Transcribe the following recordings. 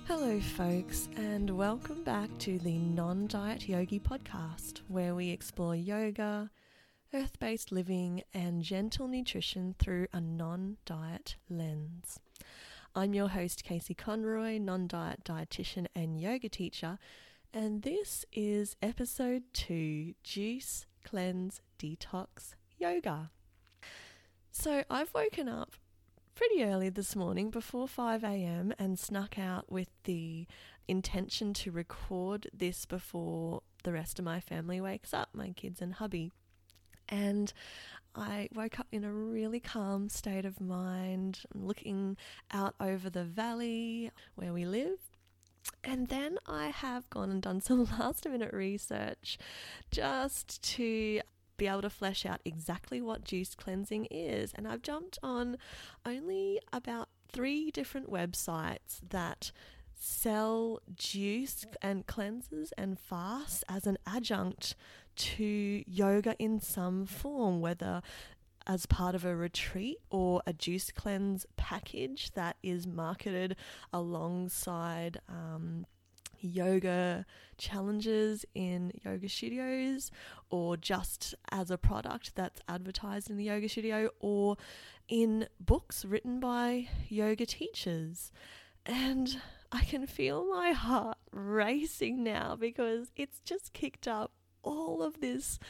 Hello folks, and welcome back to the Non-Diet Yogi podcast, where we explore yoga, earth-based living and gentle nutrition through a non-diet lens. I'm your host Casey Conroy, non-diet dietitian and yoga teacher, and this is episode 2, Juice, Cleanse, Detox, Yoga. So I've woken up pretty early this morning, before 5 a.m, and snuck out with the intention to record this before the rest of my family wakes up, my kids and hubby. And I woke up in a really calm state of mind, looking out over the valley where we live. And then I have gone and done some last minute research just to be able to flesh out exactly what juice cleansing is. And I've jumped on only about 3 different websites that sell juice and cleanses and fasts as an adjunct to yoga in some form, whether as part of a retreat or a juice cleanse package that is marketed alongside yoga challenges in yoga studios, or just as a product that's advertised in the yoga studio, or in books written by yoga teachers. And I can feel my heart racing now because it's just kicked up all of this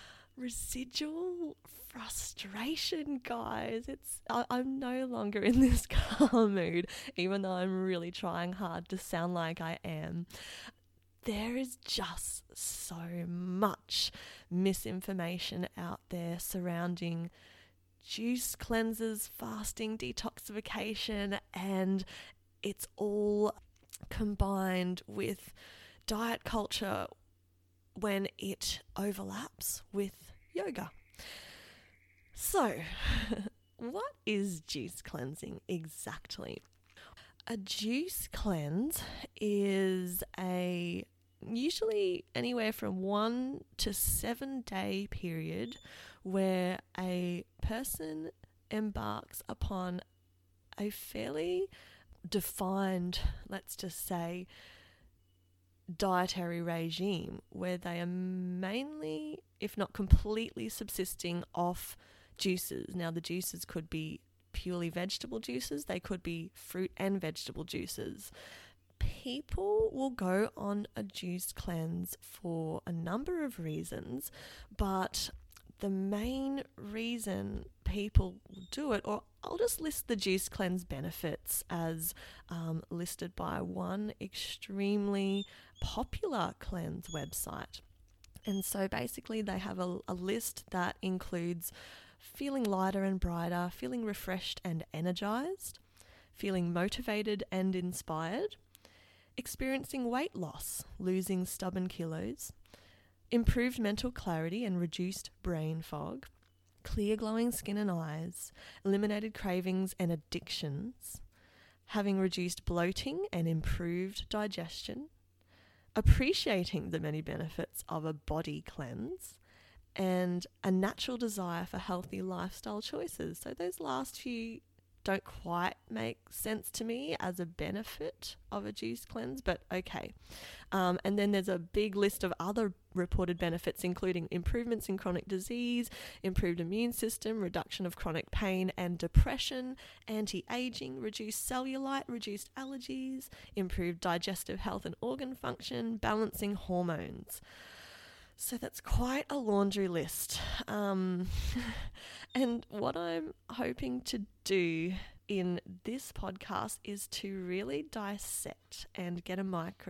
residual frustration, guys. I'm no longer in this calm mood, even though I'm really trying hard to sound like I am. There is just so much misinformation out there surrounding juice cleanses, fasting, detoxification, and it's all combined with diet culture when it overlaps with yoga. So, what is juice cleansing exactly? A juice cleanse is a usually anywhere from 1 to 7 day period where a person embarks upon a fairly defined, let's just say, dietary regime where they are mainly, if not completely, subsisting off juices. Now, the juices could be purely vegetable juices, they could be fruit and vegetable juices. People will go on a juice cleanse for a number of reasons, but the main reason people do it, or I'll just list the juice cleanse benefits as listed by one extremely popular cleanse website. And so basically they have a list that includes feeling lighter and brighter, feeling refreshed and energized, feeling motivated and inspired, experiencing weight loss, losing stubborn kilos, improved mental clarity and reduced brain fog, clear glowing skin and eyes, eliminated cravings and addictions, having reduced bloating and improved digestion, appreciating the many benefits of a body cleanse, and a natural desire for healthy lifestyle choices. So those last few don't quite make sense to me as a benefit of a juice cleanse, but okay. And then there's a big list of other reported benefits, including improvements in chronic disease, improved immune system, reduction of chronic pain and depression, anti-aging, reduced cellulite, reduced allergies, improved digestive health and organ function, balancing hormones. So that's quite a laundry list. And what I'm hoping to do in this podcast is to really dissect and get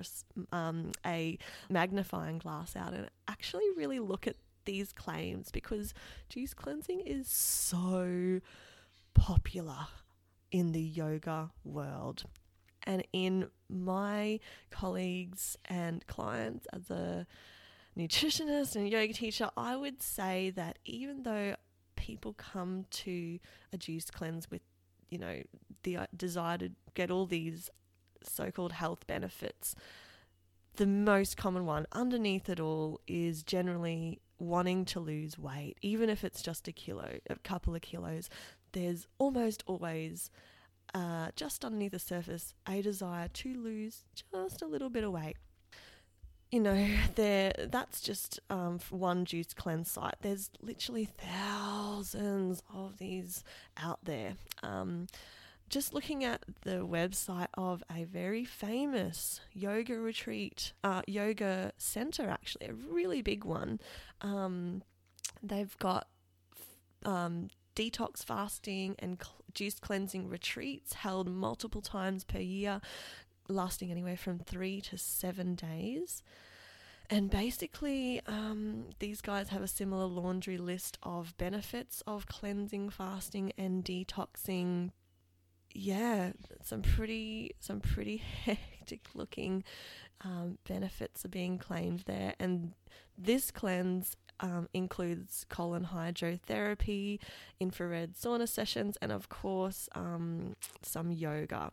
a magnifying glass out and actually really look at these claims, because juice cleansing is so popular in the yoga world. And in my colleagues and clients as a nutritionist and yoga teacher, I would say that even though people come to a juice cleanse with, the desire to get all these so-called health benefits, the most common one underneath it all is generally wanting to lose weight, even if it's just a couple of kilos. There's almost always just underneath the surface, a desire to lose just a little bit of weight. You know, that's just one juice cleanse site. There's literally thousands of these out there. Just looking at the website of a very famous yoga retreat, yoga center, actually, a really big one. They've got detox fasting and juice cleansing retreats held multiple times per year, lasting anywhere from 3 to 7 days. And basically, these guys have a similar laundry list of benefits of cleansing, fasting, and detoxing. Yeah, some pretty hectic looking benefits are being claimed there. And this cleanse includes colon hydrotherapy, infrared sauna sessions, and of course some yoga.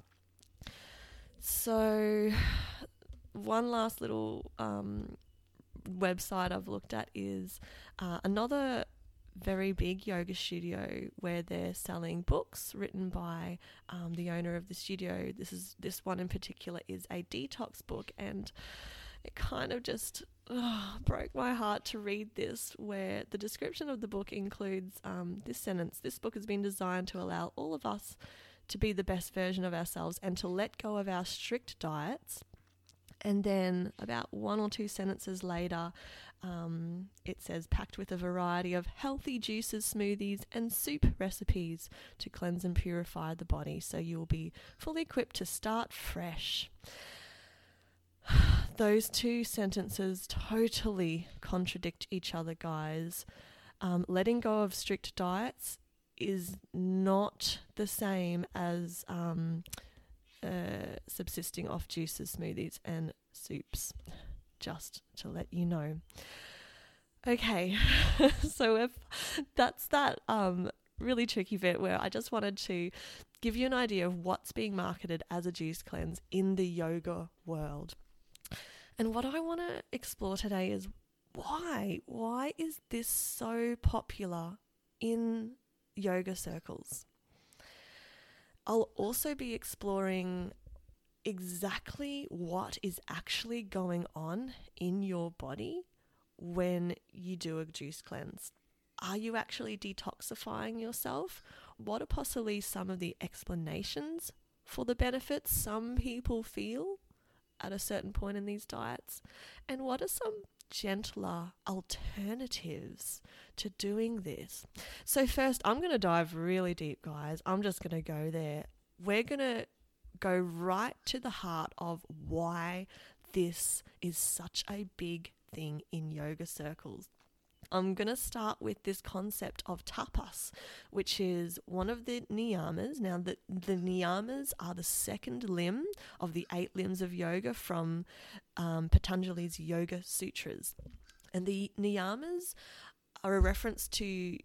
So one last little website I've looked at is another very big yoga studio where they're selling books written by the owner of the studio. This one in particular is a detox book, and it kind of just broke my heart to read this, where the description of the book includes this sentence: "This book has been designed to allow all of us to be the best version of ourselves and to let go of our strict diets." And then about 1 or 2 sentences later, it says, "packed with a variety of healthy juices, smoothies, and soup recipes to cleanse and purify the body, so you'll be fully equipped to start fresh." Those 2 sentences totally contradict each other, guys. Letting go of strict diets is not the same as subsisting off juices, smoothies, and soups, just to let you know. Okay, so that's that really tricky bit where I just wanted to give you an idea of what's being marketed as a juice cleanse in the yoga world. And what I want to explore today is why? Why is this so popular in yoga circles? I'll also be exploring exactly what is actually going on in your body when you do a juice cleanse. Are you actually detoxifying yourself? What are possibly some of the explanations for the benefits some people feel at a certain point in these diets? And what are some gentler alternatives to doing this? So first, I'm going to dive really deep, guys. I'm just going to go there. We're going to go right to the heart of why this is such a big thing in yoga circles. I'm going to start with this concept of tapas, which is one of the niyamas. Now, the niyamas are the second limb of the 8 limbs of yoga from Patanjali's Yoga Sutras. And the niyamas are a reference to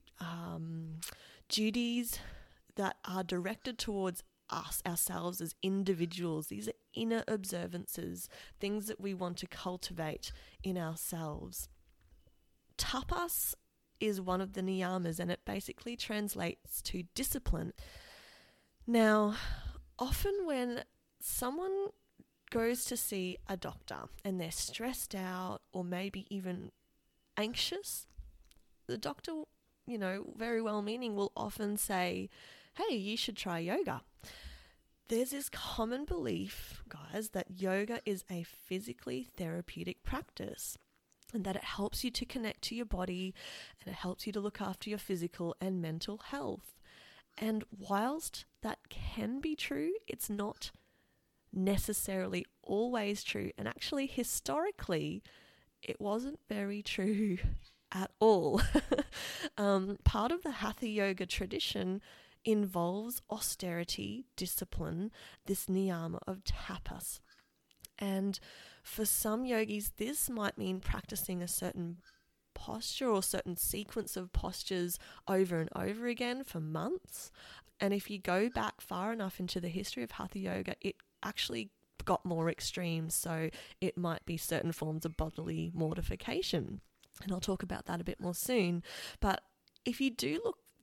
duties that are directed towards us, ourselves as individuals. These are inner observances, things that we want to cultivate in ourselves. Tapas is one of the niyamas, and it basically translates to discipline. Now, often when someone goes to see a doctor and they're stressed out or maybe even anxious, the doctor, very well-meaning, will often say, "Hey, you should try yoga." There's this common belief, guys, that yoga is a physically therapeutic practice, and that it helps you to connect to your body and it helps you to look after your physical and mental health. And whilst that can be true, it's not necessarily always true. And actually, historically, it wasn't very true at all. Part of the Hatha Yoga tradition involves austerity, discipline, this niyama of tapas. And for some yogis, this might mean practicing a certain posture or certain sequence of postures over and over again for months. And if you go back far enough into the history of Hatha Yoga, it actually got more extreme. So it might be certain forms of bodily mortification. And I'll talk about that a bit more soon. But if you do look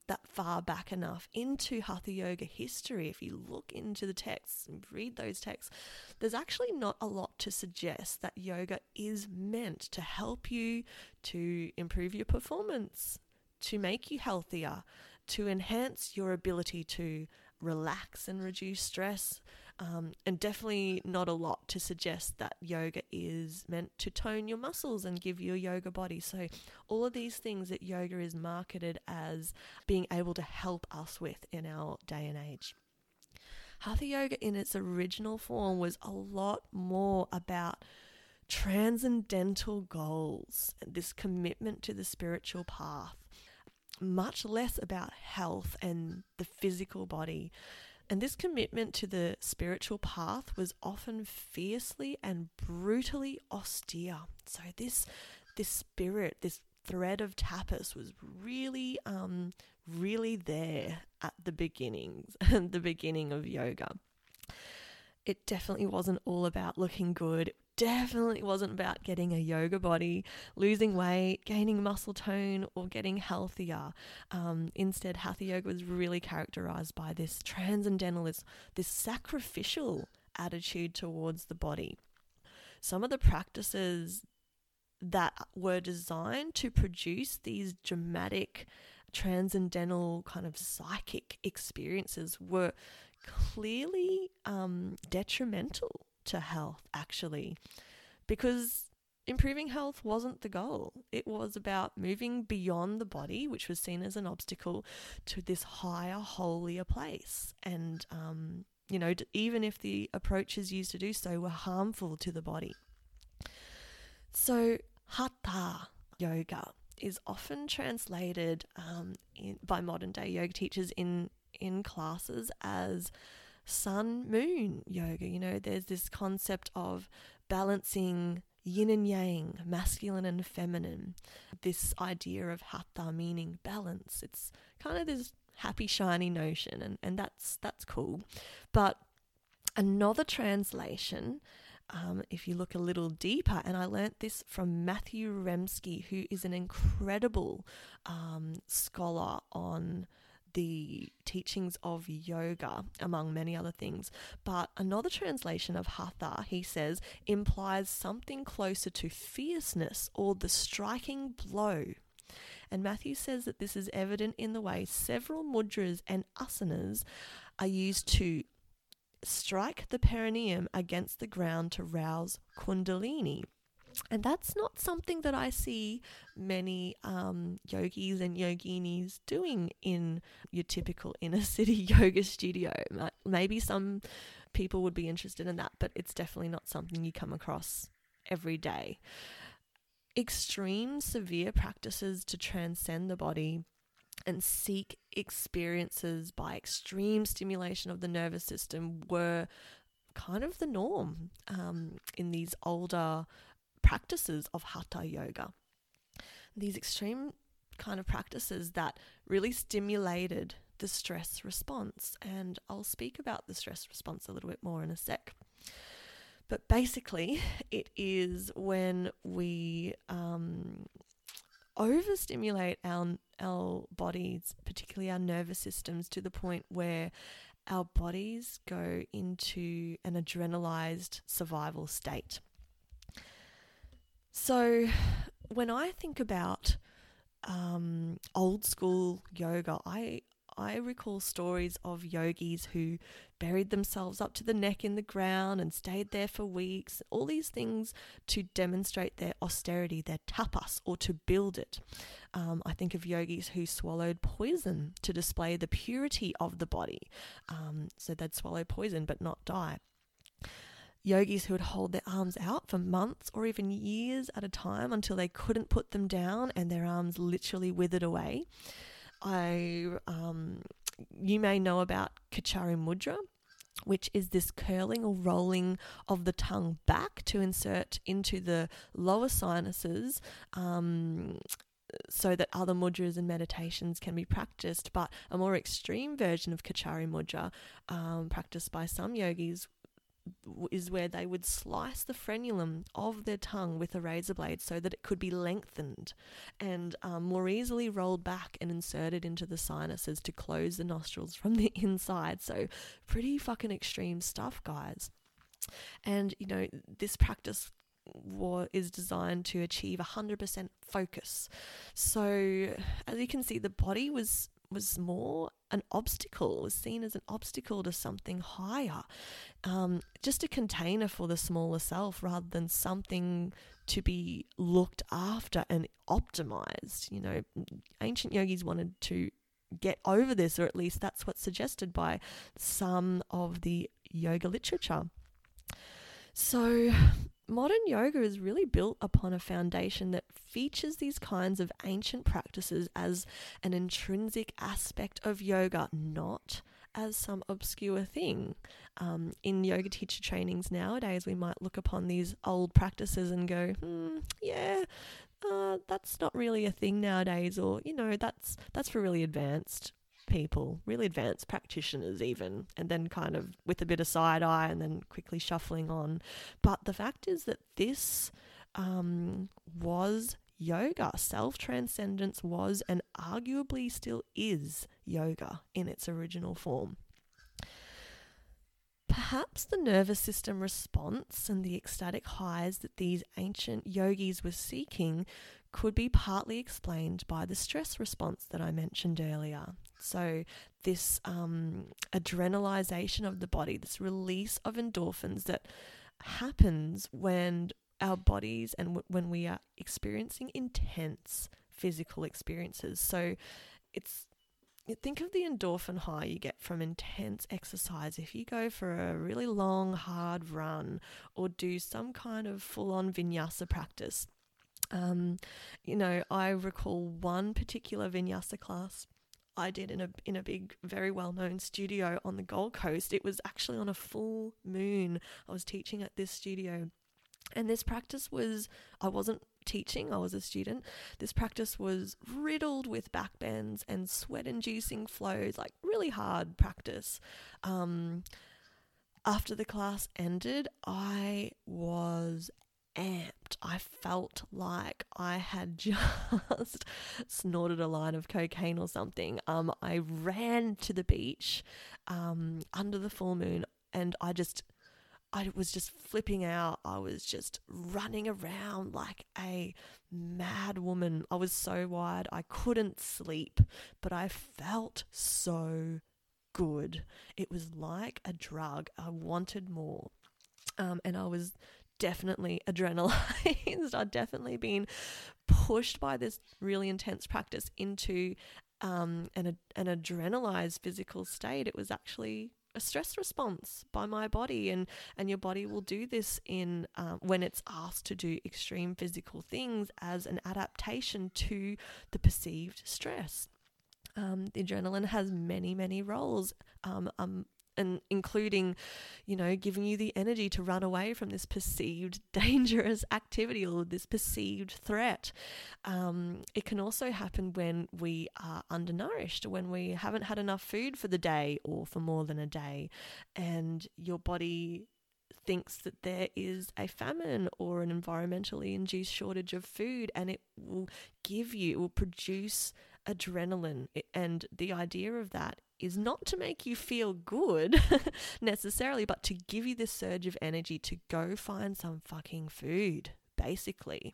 that far back enough into Hatha Yoga history, if you look into the texts and read those texts, there's actually not a lot to suggest that yoga is meant to help you to improve your performance, to make you healthier, to enhance your ability to relax and reduce stress, and definitely not a lot to suggest that yoga is meant to tone your muscles and give you a yoga body. So all of these things that yoga is marketed as being able to help us with in our day and age. Hatha Yoga in its original form was a lot more about transcendental goals, this commitment to the spiritual path, much less about health and the physical body. And this commitment to the spiritual path was often fiercely and brutally austere. So this spirit, this thread of tapas was really there at the beginnings, the beginning of yoga. It definitely wasn't all about looking good. It definitely wasn't about getting a yoga body, losing weight, gaining muscle tone, or getting healthier. Instead, Hatha Yoga was really characterized by this transcendental, this sacrificial attitude towards the body. Some of the practices that were designed to produce these dramatic, transcendental kind of psychic experiences were clearly detrimental to health, actually, because improving health wasn't the goal. It was about moving beyond the body, which was seen as an obstacle, to this higher, holier place. And, even if the approaches used to do so were harmful to the body. So Hatha Yoga is often translated by modern day yoga teachers in classes as sun moon yoga. There's this concept of balancing yin and yang, masculine and feminine. This idea of hatha meaning balance. It's kind of this happy, shiny notion, and that's cool. But another translation, if you look a little deeper, and I learnt this from Matthew Remski, who is an incredible scholar on the teachings of yoga, among many other things. But another translation of hatha, he says, implies something closer to fierceness or the striking blow. And Matthew says that this is evident in the way several mudras and asanas are used to strike the perineum against the ground to rouse kundalini. And that's not something that I see many yogis and yoginis doing in your typical inner city yoga studio. Maybe some people would be interested in that, but it's definitely not something you come across every day. Extreme, severe practices to transcend the body and seek experiences by extreme stimulation of the nervous system were kind of the norm in these older practices of Hatha Yoga. These extreme kind of practices that really stimulated the stress response. And I'll speak about the stress response a little bit more in a sec. But basically, it is when we overstimulate our bodies, particularly our nervous systems, to the point where our bodies go into an adrenalized survival state. So when I think about old school yoga, I recall stories of yogis who buried themselves up to the neck in the ground and stayed there for weeks, all these things to demonstrate their austerity, their tapas, or to build it. I think of yogis who swallowed poison to display the purity of the body. So they'd swallow poison but not die. Yogis who would hold their arms out for months or even years at a time until they couldn't put them down and their arms literally withered away. You may know about Kachari Mudra, which is this curling or rolling of the tongue back to insert into the lower sinuses so that other mudras and meditations can be practiced. But a more extreme version of Kachari Mudra, practiced by some yogis, is where they would slice the frenulum of their tongue with a razor blade so that it could be lengthened and more easily rolled back and inserted into the sinuses to close the nostrils from the inside. So pretty fucking extreme stuff, guys. And, you know, this practice is designed to achieve 100% focus. So as you can see, the body was more an obstacle, was seen as an obstacle to something higher, just a container for the smaller self rather than something to be looked after and optimized. You know, ancient yogis wanted to get over this, or at least that's what's suggested by some of the yoga literature. So modern yoga is really built upon a foundation that features these kinds of ancient practices as an intrinsic aspect of yoga, not as some obscure thing. In yoga teacher trainings nowadays, we might look upon these old practices and go, that's not really a thing nowadays, or, you know, that's for really advanced people, really advanced practitioners even, and then kind of with a bit of side eye and then quickly shuffling on. But the fact is that this was yoga. Self-transcendence was and arguably still is yoga in its original form. Perhaps the nervous system response and the ecstatic highs that these ancient yogis were seeking could be partly explained by the stress response that I mentioned earlier. So this adrenalization of the body, this release of endorphins that happens when our bodies and when we are experiencing intense physical experiences. So think of the endorphin high you get from intense exercise. If you go for a really long, hard run or do some kind of full-on vinyasa practice, you know, I recall one particular vinyasa class I did in a big, very well-known studio on the Gold Coast. It was actually on a full moon. I was teaching at this studio, and this practice was, I wasn't teaching, I was a student. This practice was riddled with back bends and sweat-inducing flows, like really hard practice. After the class ended, I was amped. I felt like I had just snorted a line of cocaine or something. I ran to the beach under the full moon, and I was just flipping out. I was just running around like a mad woman. I was so wired. I couldn't sleep, but I felt so good. It was like a drug. I wanted more. And I was definitely adrenalized. I'd definitely been pushed by this really intense practice into an adrenalized physical state. It was actually a stress response by my body, and your body will do this in when it's asked to do extreme physical things as an adaptation to the perceived stress. The adrenaline has many roles, and including, you know, giving you the energy to run away from this perceived dangerous activity or this perceived threat. It can also happen when we are undernourished, when we haven't had enough food for the day or for more than a day, and your body thinks that there is a famine or an environmentally induced shortage of food, and it will produce adrenaline. And the idea of that is not to make you feel good necessarily, but to give you this surge of energy to go find some fucking food, basically.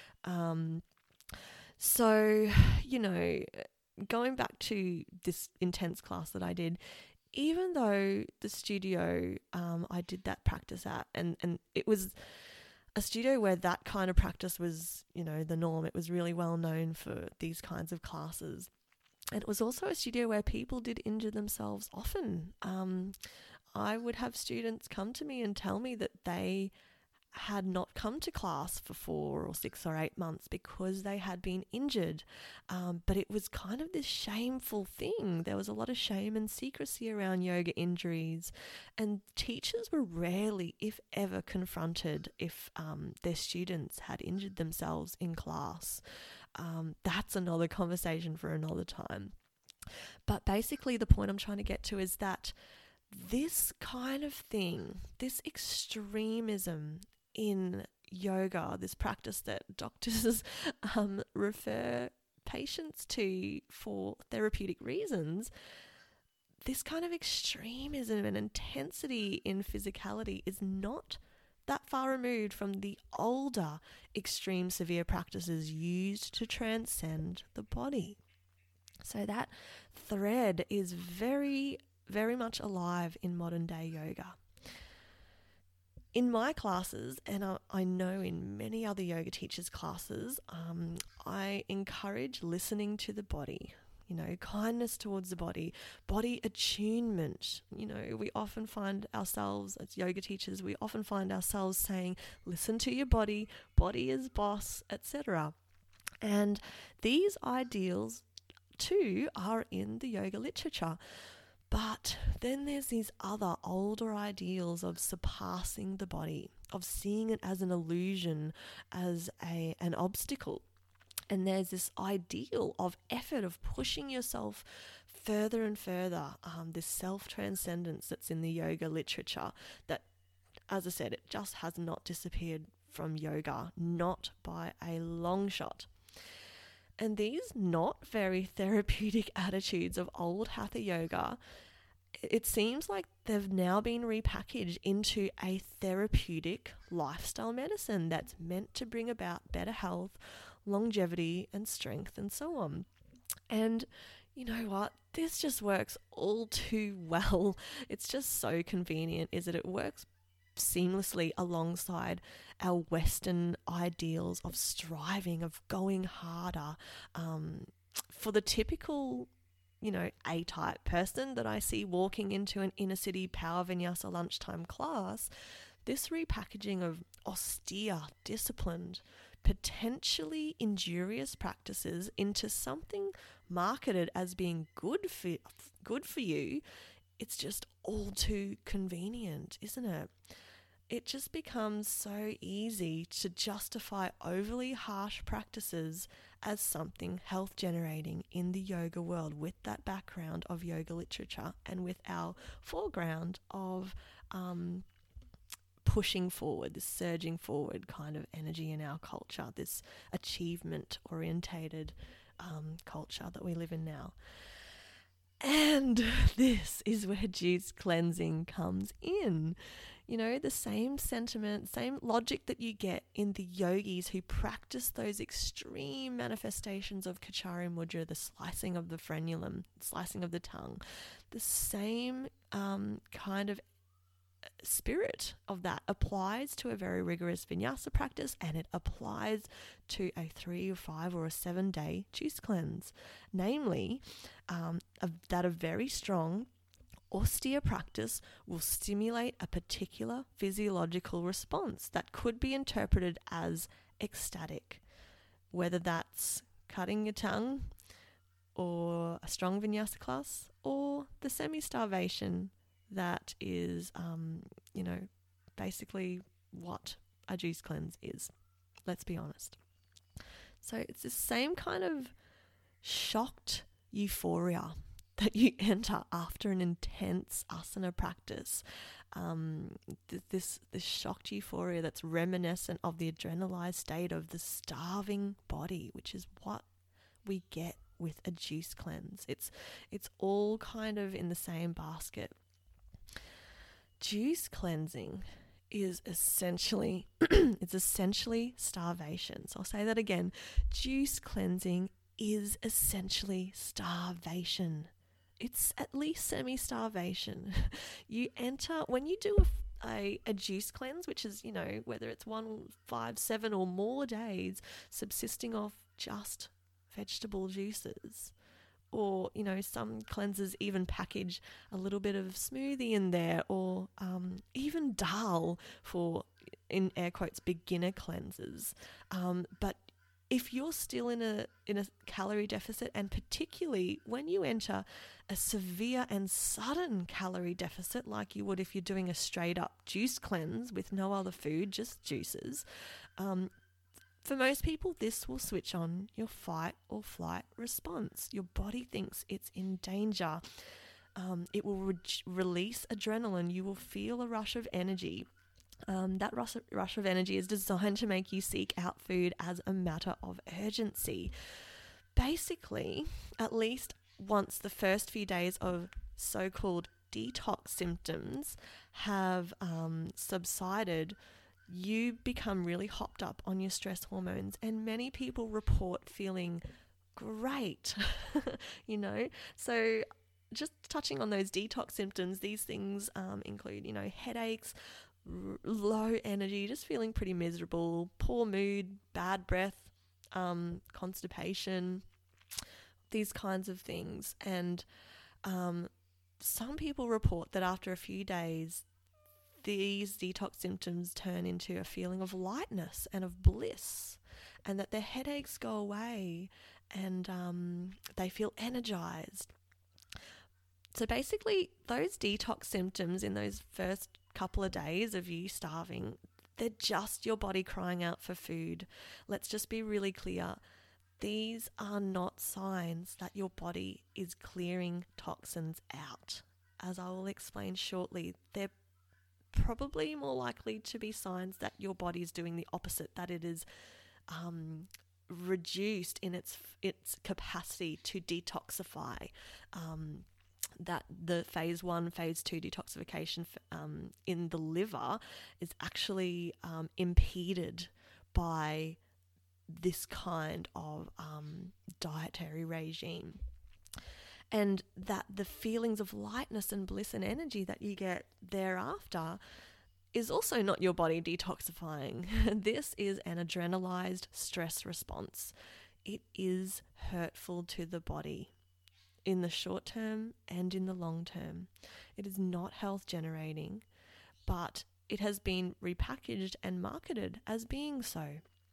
So, you know, going back to this intense class that I did, even though the studio I did that practice at, and it was a studio where that kind of practice was, you know, the norm. It was really well known for these kinds of classes. And it was also a studio where people did injure themselves often. I would have students come to me and tell me that they had not come to class for 4 or 6 or 8 months because they had been injured. But it was kind of this shameful thing. There was a lot of shame and secrecy around yoga injuries, and teachers were rarely, if ever, confronted if their students had injured themselves in class. That's another conversation for another time. But basically the point I'm trying to get to is that this kind of thing, this extremism in yoga, this practice that doctors refer patients to for therapeutic reasons, this kind of extremism and intensity in physicality is not that far removed from the older extreme severe practices used to transcend the body. So that thread is very, very much alive in modern day yoga. In my classes, and I know in many other yoga teachers' classes, I encourage listening to the body, kindness towards the body attunement. We often find ourselves as yoga teachers, saying, listen to your body is boss, etc. And these ideals too are in the yoga literature. But then there's these other older ideals of surpassing the body, of seeing it as an illusion, as an obstacle. And there's this ideal of effort, of pushing yourself further and further, this self-transcendence that's in the yoga literature that, as I said, it just has not disappeared from yoga, not by a long shot. And these not very therapeutic attitudes of old Hatha yoga, it seems like they've now been repackaged into a therapeutic lifestyle medicine that's meant to bring about better health, longevity and strength and so on. And you know what? This just works all too well. It's just so convenient, is that it works seamlessly alongside our Western ideals of striving, of going harder. For the typical, A-type person that I see walking into an inner city power vinyasa lunchtime class, this repackaging of austere, disciplined, potentially injurious practices into something marketed as being good for you, it's just all too convenient, isn't it? It just becomes so easy to justify overly harsh practices as something health generating in the yoga world, with that background of yoga literature and with our foreground of pushing forward, this surging forward kind of energy in our culture, this achievement orientated culture that we live in now. And this is where juice cleansing comes in. The same sentiment, same logic that you get in the yogis who practice those extreme manifestations of Kachari Mudra, the slicing of the frenulum, slicing of the tongue. The same kind of spirit of that applies to a very rigorous vinyasa practice, and it applies to a 3 or 5 or a 7-day juice cleanse. Namely, that a very strong austere practice will stimulate a particular physiological response that could be interpreted as ecstatic, whether that's cutting your tongue or a strong vinyasa class or the semi-starvation that is, basically what a juice cleanse is. Let's be honest. So it's the same kind of shocked euphoria that you enter after an intense asana practice. This shocked euphoria that's reminiscent of the adrenalized state of the starving body, which is what we get with a juice cleanse. It's all kind of in the same basket. Juice cleansing is essentially starvation. So I'll say that again. Juice cleansing is essentially starvation. It's at least semi-starvation. You enter, when you do a juice cleanse, which is, whether it's 1, 5, 7 or more days subsisting off just vegetable juices, or, some cleansers even package a little bit of smoothie in there, or even dal for, in air quotes, beginner cleansers. But if you're still in a calorie deficit, and particularly when you enter a severe and sudden calorie deficit, like you would if you're doing a straight up juice cleanse with no other food, just juices, for most people, this will switch on your fight or flight response. Your body thinks it's in danger. It will release adrenaline. You will feel a rush of energy. That rush of energy is designed to make you seek out food as a matter of urgency. Basically, at least once the first few days of so-called detox symptoms have subsided, you become really hopped up on your stress hormones, and many people report feeling great, So just touching on those detox symptoms, these things include, headaches, low energy, just feeling pretty miserable, poor mood, bad breath, constipation, these kinds of things. And some people report that after a few days, these detox symptoms turn into a feeling of lightness and of bliss, and that their headaches go away and they feel energized. So basically, those detox symptoms in those first couple of days of you starving, they're just your body crying out for food. Let's just be really clear. These are not signs that your body is clearing toxins out. As I will explain shortly, they're probably more likely to be signs that your body is doing the opposite, that it is reduced in its capacity to detoxify, that the phase 1, phase 2 detoxification in the liver is actually impeded by this kind of dietary regime. And that the feelings of lightness and bliss and energy that you get thereafter is also not your body detoxifying. This is an adrenalized stress response. It is hurtful to the body in the short term and in the long term. It is not health generating, but it has been repackaged and marketed as being so.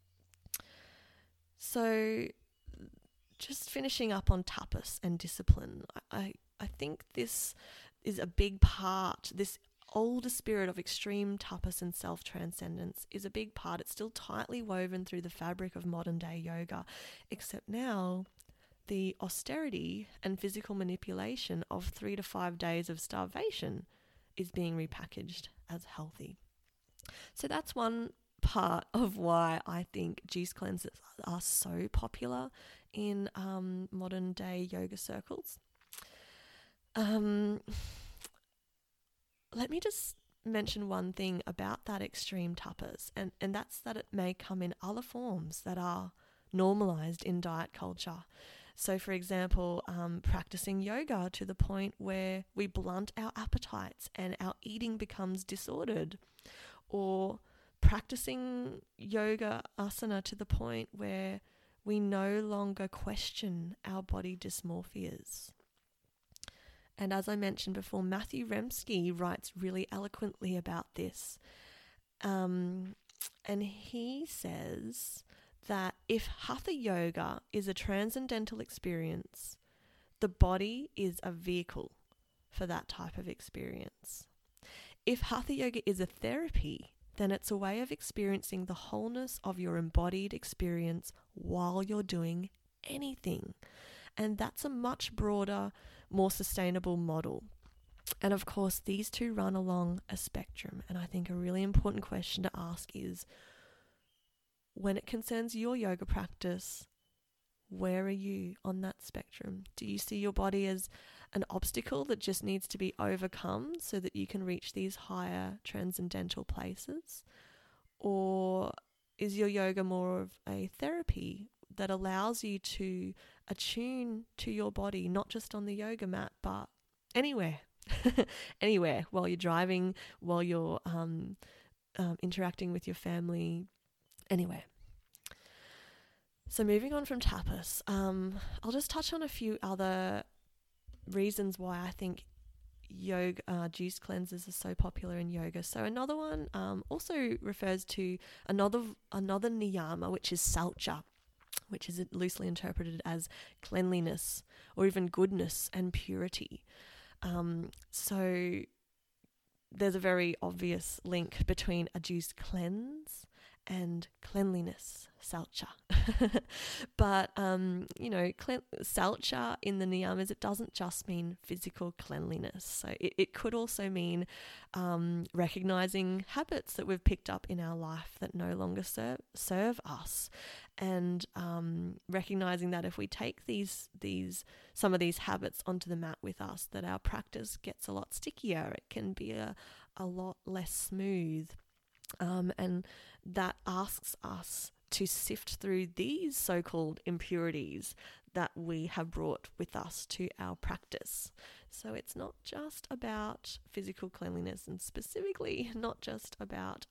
So just finishing up on tapas and discipline, I think this is a big part. This older spirit of extreme tapas and self-transcendence is a big part. It's still tightly woven through the fabric of modern day yoga, except now the austerity and physical manipulation of 3 to 5 days of starvation is being repackaged as healthy. So that's one part of why I think juice cleanses are so popular in modern day yoga circles. Let me just mention one thing about that extreme tapas, and that's that it may come in other forms that are normalized in diet culture. So, for example, practicing yoga to the point where we blunt our appetites and our eating becomes disordered, or practicing yoga asana to the point where we no longer question our body dysmorphias. And as I mentioned before, Matthew Remski writes really eloquently about this. And he says that if Hatha Yoga is a transcendental experience, the body is a vehicle for that type of experience. If Hatha Yoga is a therapy, then it's a way of experiencing the wholeness of your embodied experience while you're doing anything. And that's a much broader, more sustainable model. And of course, these two run along a spectrum. And I think a really important question to ask is, when it concerns your yoga practice, where are you on that spectrum? Do you see your body as an obstacle that just needs to be overcome so that you can reach these higher transcendental places? Or is your yoga more of a therapy that allows you to attune to your body, not just on the yoga mat, but anywhere, anywhere, while you're driving, while you're interacting with your family, anywhere. So moving on from tapas, I'll just touch on a few other reasons why I think yoga juice cleanses are so popular in yoga. So another one also refers to another niyama, which is saucha, which is loosely interpreted as cleanliness or even goodness and purity. So there's a very obvious link between a juice cleanse and cleanliness, salcha. But, salcha in the niyamas, it doesn't just mean physical cleanliness. So it could also mean recognizing habits that we've picked up in our life that no longer serve us, and recognizing that if we take some of these habits onto the mat with us, that our practice gets a lot stickier. It can be a lot less smooth. And that asks us to sift through these so-called impurities that we have brought with us to our practice. So it's not just about physical cleanliness, and specifically not just about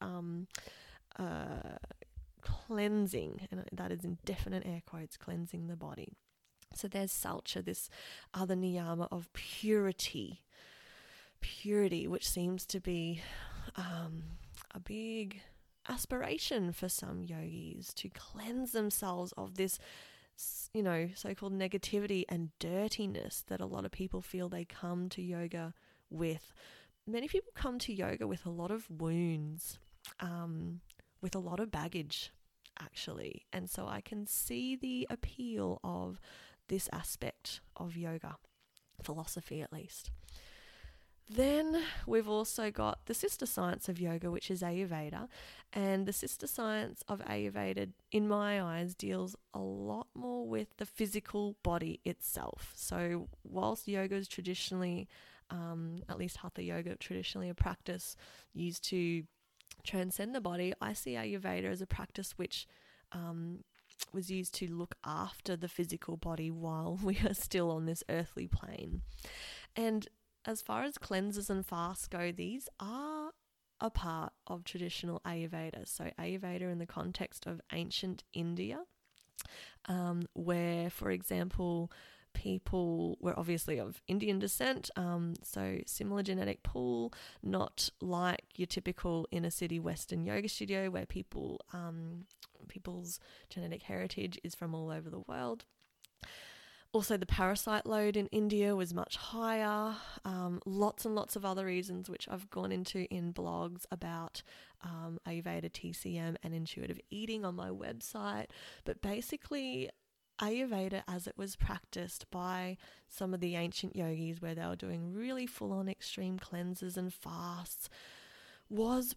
cleansing, and that is in definite air quotes, cleansing the body. So there's salcha, this other niyama of purity, which seems to be a big aspiration for some yogis, to cleanse themselves of this, so-called negativity and dirtiness that a lot of people feel they come to yoga with. Many people come to yoga with a lot of wounds, with a lot of baggage, actually. And so I can see the appeal of this aspect of yoga, philosophy at least. Then we've also got the sister science of yoga, which is Ayurveda. And the sister science of Ayurveda, in my eyes, deals a lot more with the physical body itself. So whilst yoga is traditionally, at least Hatha yoga, traditionally a practice used to transcend the body, I see Ayurveda as a practice which was used to look after the physical body while we are still on this earthly plane. And as far as cleanses and fasts go, these are a part of traditional Ayurveda. So Ayurveda in the context of ancient India, where, for example, people were obviously of Indian descent, so similar genetic pool, not like your typical inner city Western yoga studio where people's genetic heritage is from all over the world. Also, the parasite load in India was much higher. Lots and lots of other reasons, which I've gone into in blogs about Ayurveda, TCM, and intuitive eating on my website. But basically, Ayurveda, as it was practiced by some of the ancient yogis, where they were doing really full-on extreme cleanses and fasts, was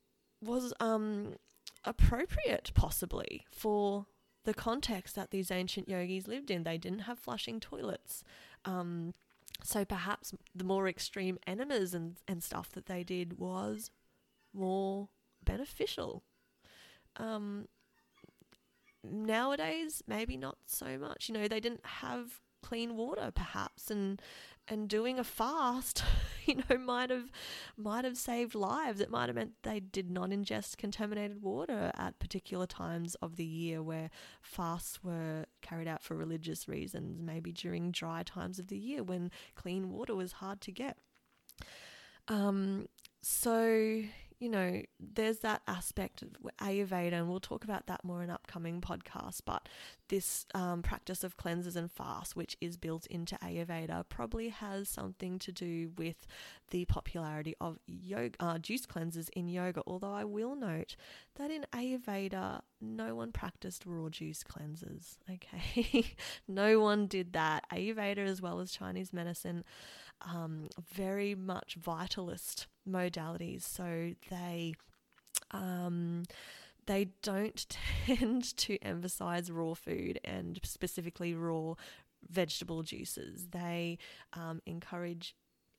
appropriate, possibly, for the context that these ancient yogis lived in. They didn't have flushing toilets. So perhaps the more extreme enemas and stuff that they did was more beneficial. Nowadays, maybe not so much. They didn't have clean water, perhaps, and doing a fast, might have saved lives. It might have meant they did not ingest contaminated water at particular times of the year where fasts were carried out for religious reasons, maybe during dry times of the year when clean water was hard to get. So, there's that aspect of Ayurveda, and we'll talk about that more in upcoming podcasts, but this practice of cleanses and fasts, which is built into Ayurveda, probably has something to do with the popularity of yoga, juice cleanses in yoga, although I will note that in Ayurveda, no one practiced raw juice cleanses, okay? No one did that. Ayurveda, as well as Chinese medicine, very much vitalist modalities, so they don't tend to emphasize raw food and specifically raw vegetable juices. They encourage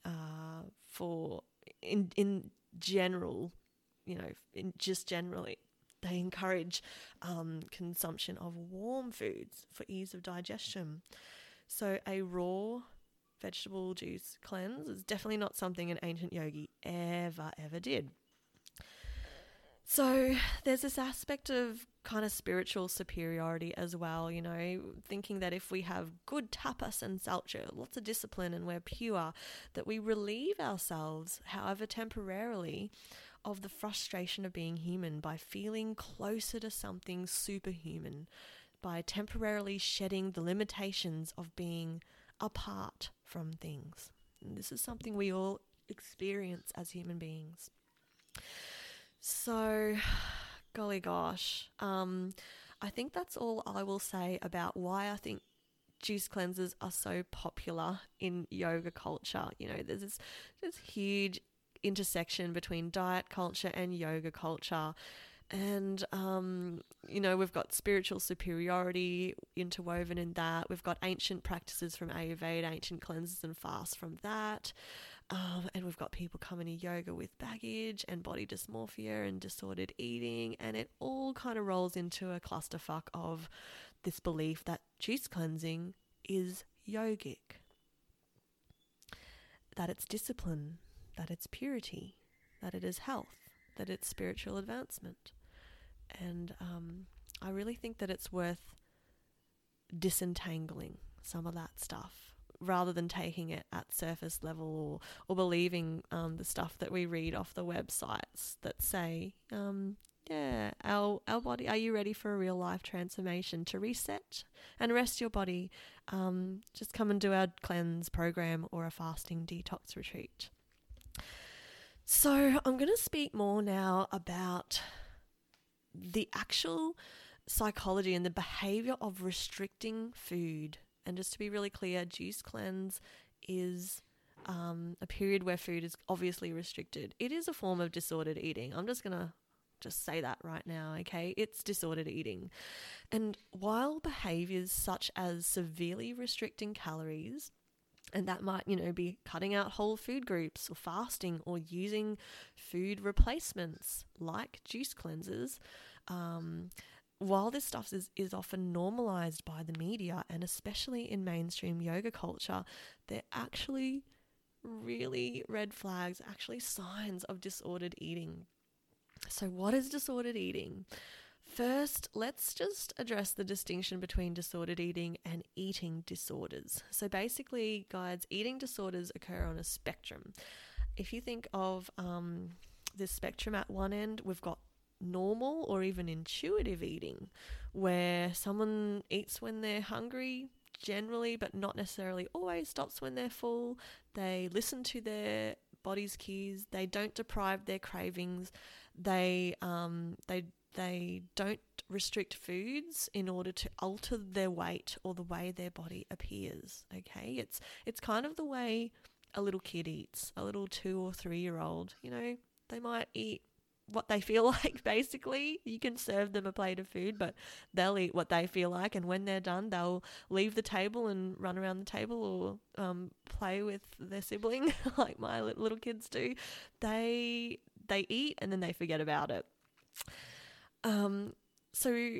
they encourage consumption of warm foods for ease of digestion. So a raw vegetable juice cleanse is definitely not something an ancient yogi ever did. So there's this aspect of kind of spiritual superiority as well, thinking that if we have good tapas and salcha, lots of discipline, and we're pure, that we relieve ourselves, however temporarily, of the frustration of being human by feeling closer to something superhuman, by temporarily shedding the limitations of being apart from things. And this is something we all experience as human beings. So Golly gosh. I think that's all I will say about why I think juice cleansers are so popular in yoga culture. You know, there's this huge intersection between diet culture and yoga culture. And, you know, we've got spiritual superiority interwoven in that. We've got ancient practices from Ayurveda, ancient cleanses and fasts from that. And we've got people coming to yoga with baggage and body dysmorphia and disordered eating. And it all kind of rolls into a clusterfuck of this belief that juice cleansing is yogic, that it's discipline, that it's purity, that it is health, that it's spiritual advancement. And I really think that it's worth disentangling some of that stuff rather than taking it at surface level or believing the stuff that we read off the websites that say, yeah, our body, are you ready for a real life transformation, to reset and rest your body? Just come and do our cleanse program or a fasting detox retreat. So I'm going to speak more now about the actual psychology and the behavior of restricting food. And just to be really clear, juice cleanse is a period where food is obviously restricted. It is a form of disordered eating. I'm just going to say that right now, okay? It's disordered eating. And while behaviors such as severely restricting calories, and that might, you know, be cutting out whole food groups or fasting or using food replacements like juice cleansers, while this stuff is often normalized by the media and especially in mainstream yoga culture, they're actually really red flags, actually signs of disordered eating. So what is disordered eating? First, let's just address the distinction between disordered eating and eating disorders. So basically, guys, eating disorders occur on a spectrum. If you think of this spectrum, at one end, we've got normal or even intuitive eating, where someone eats when they're hungry, generally, but not necessarily always, stops when they're full. They listen to their body's cues. They don't deprive their cravings. They don't restrict foods in order to alter their weight or the way their body appears. Okay, it's kind of the way a little kid eats, a little 2 or 3 year old. You know, they might eat what they feel like. Basically, you can serve them a plate of food, but they'll eat what they feel like, and when they're done, they'll leave the table and run around the table or play with their sibling like my little kids do. They eat and then they forget about it. So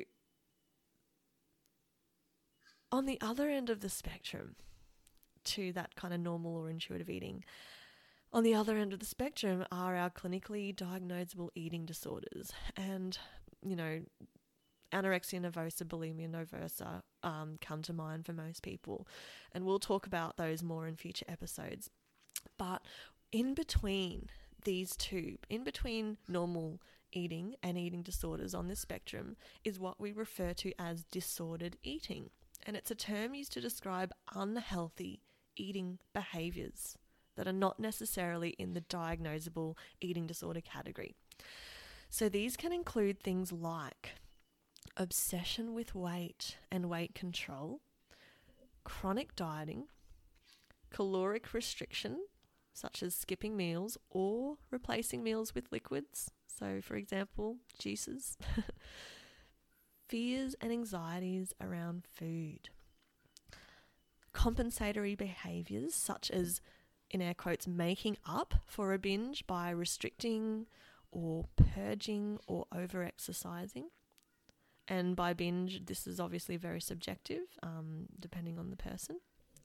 on the other end of the spectrum to that kind of normal or intuitive eating, on the other end of the spectrum are our clinically diagnosable eating disorders. And, you know, anorexia nervosa, bulimia nervosa come to mind for most people. And we'll talk about those more in future episodes. But in between these two, in between normal eating and eating disorders on this spectrum, is what we refer to as disordered eating. And it's a term used to describe unhealthy eating behaviors that are not necessarily in the diagnosable eating disorder category. So these can include things like obsession with weight and weight control, chronic dieting, caloric restriction, such as skipping meals or replacing meals with liquids. So, for example, juices, fears and anxieties around food, compensatory behaviors such as, in air quotes, making up for a binge by restricting or purging or over-exercising. And by binge, this is obviously very subjective, depending on the person.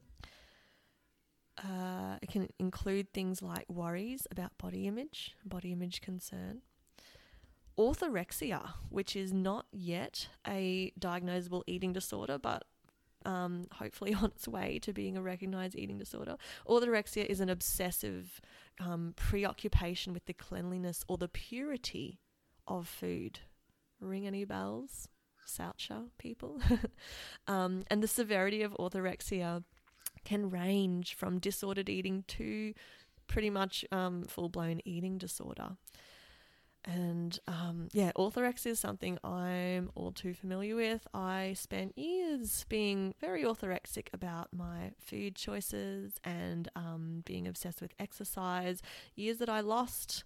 It can include things like worries about body image concern. Orthorexia, which is not yet a diagnosable eating disorder, but hopefully on its way to being a recognized eating disorder. Orthorexia is an obsessive preoccupation with the cleanliness or the purity of food. Ring any bells? Soucha people? And the severity of orthorexia can range from disordered eating to pretty much full-blown eating disorder. And orthorexia is something I'm all too familiar with. I spent years being very orthorexic about my food choices and being obsessed with exercise. Years that I lost,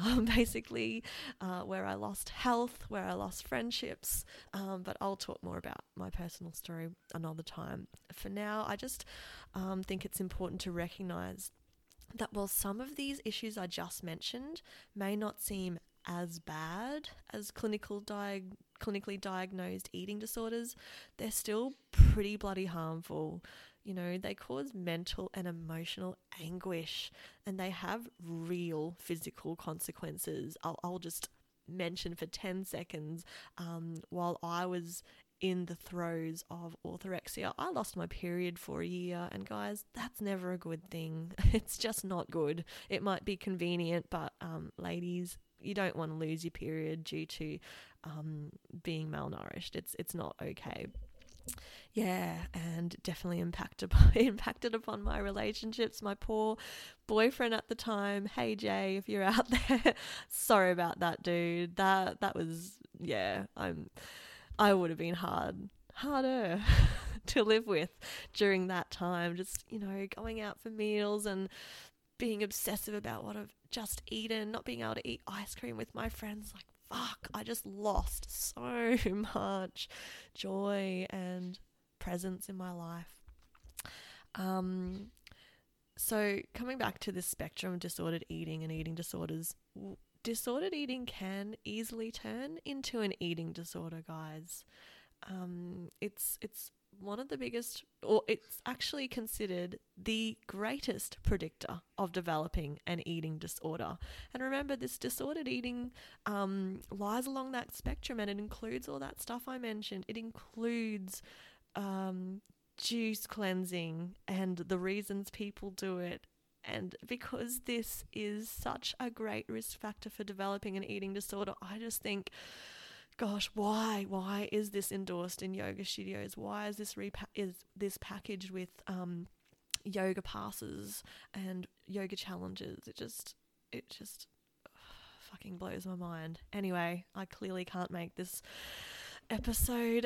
where I lost health, where I lost friendships. But I'll talk more about my personal story another time. For now, I just think it's important to recognize that while some of these issues I just mentioned may not seem as bad as clinically diagnosed eating disorders, they're still pretty bloody harmful. You know, they cause mental and emotional anguish, and they have real physical consequences. I'll just mention for 10 seconds, while I was in the throes of orthorexia, I lost my period for a year, and guys, that's never a good thing. It's just not good. It might be convenient, but ladies, you don't want to lose your period due to being malnourished. It's not okay. Yeah, and definitely impacted upon my relationships. My poor boyfriend at the time. Hey Jay, if you're out there, sorry about that, dude. That was, yeah. I would have been harder to live with during that time. Just, you know, going out for meals and being obsessive about what I've just eaten, not being able to eat ice cream with my friends. Like, fuck, I just lost so much joy and presence in my life. So coming back to this spectrum of disordered eating and eating disorders, disordered eating can easily turn into an eating disorder, guys. It's one of the biggest, or it's actually considered the greatest predictor of developing an eating disorder. And remember, this disordered eating lies along that spectrum, and it includes all that stuff I mentioned. It includes juice cleansing and the reasons people do it. And because this is such a great risk factor for developing an eating disorder, I just think, gosh, why is this endorsed in yoga studios? Why is this packaged with yoga passes and yoga challenges? It just fucking blows my mind. Anyway, I clearly can't make this episode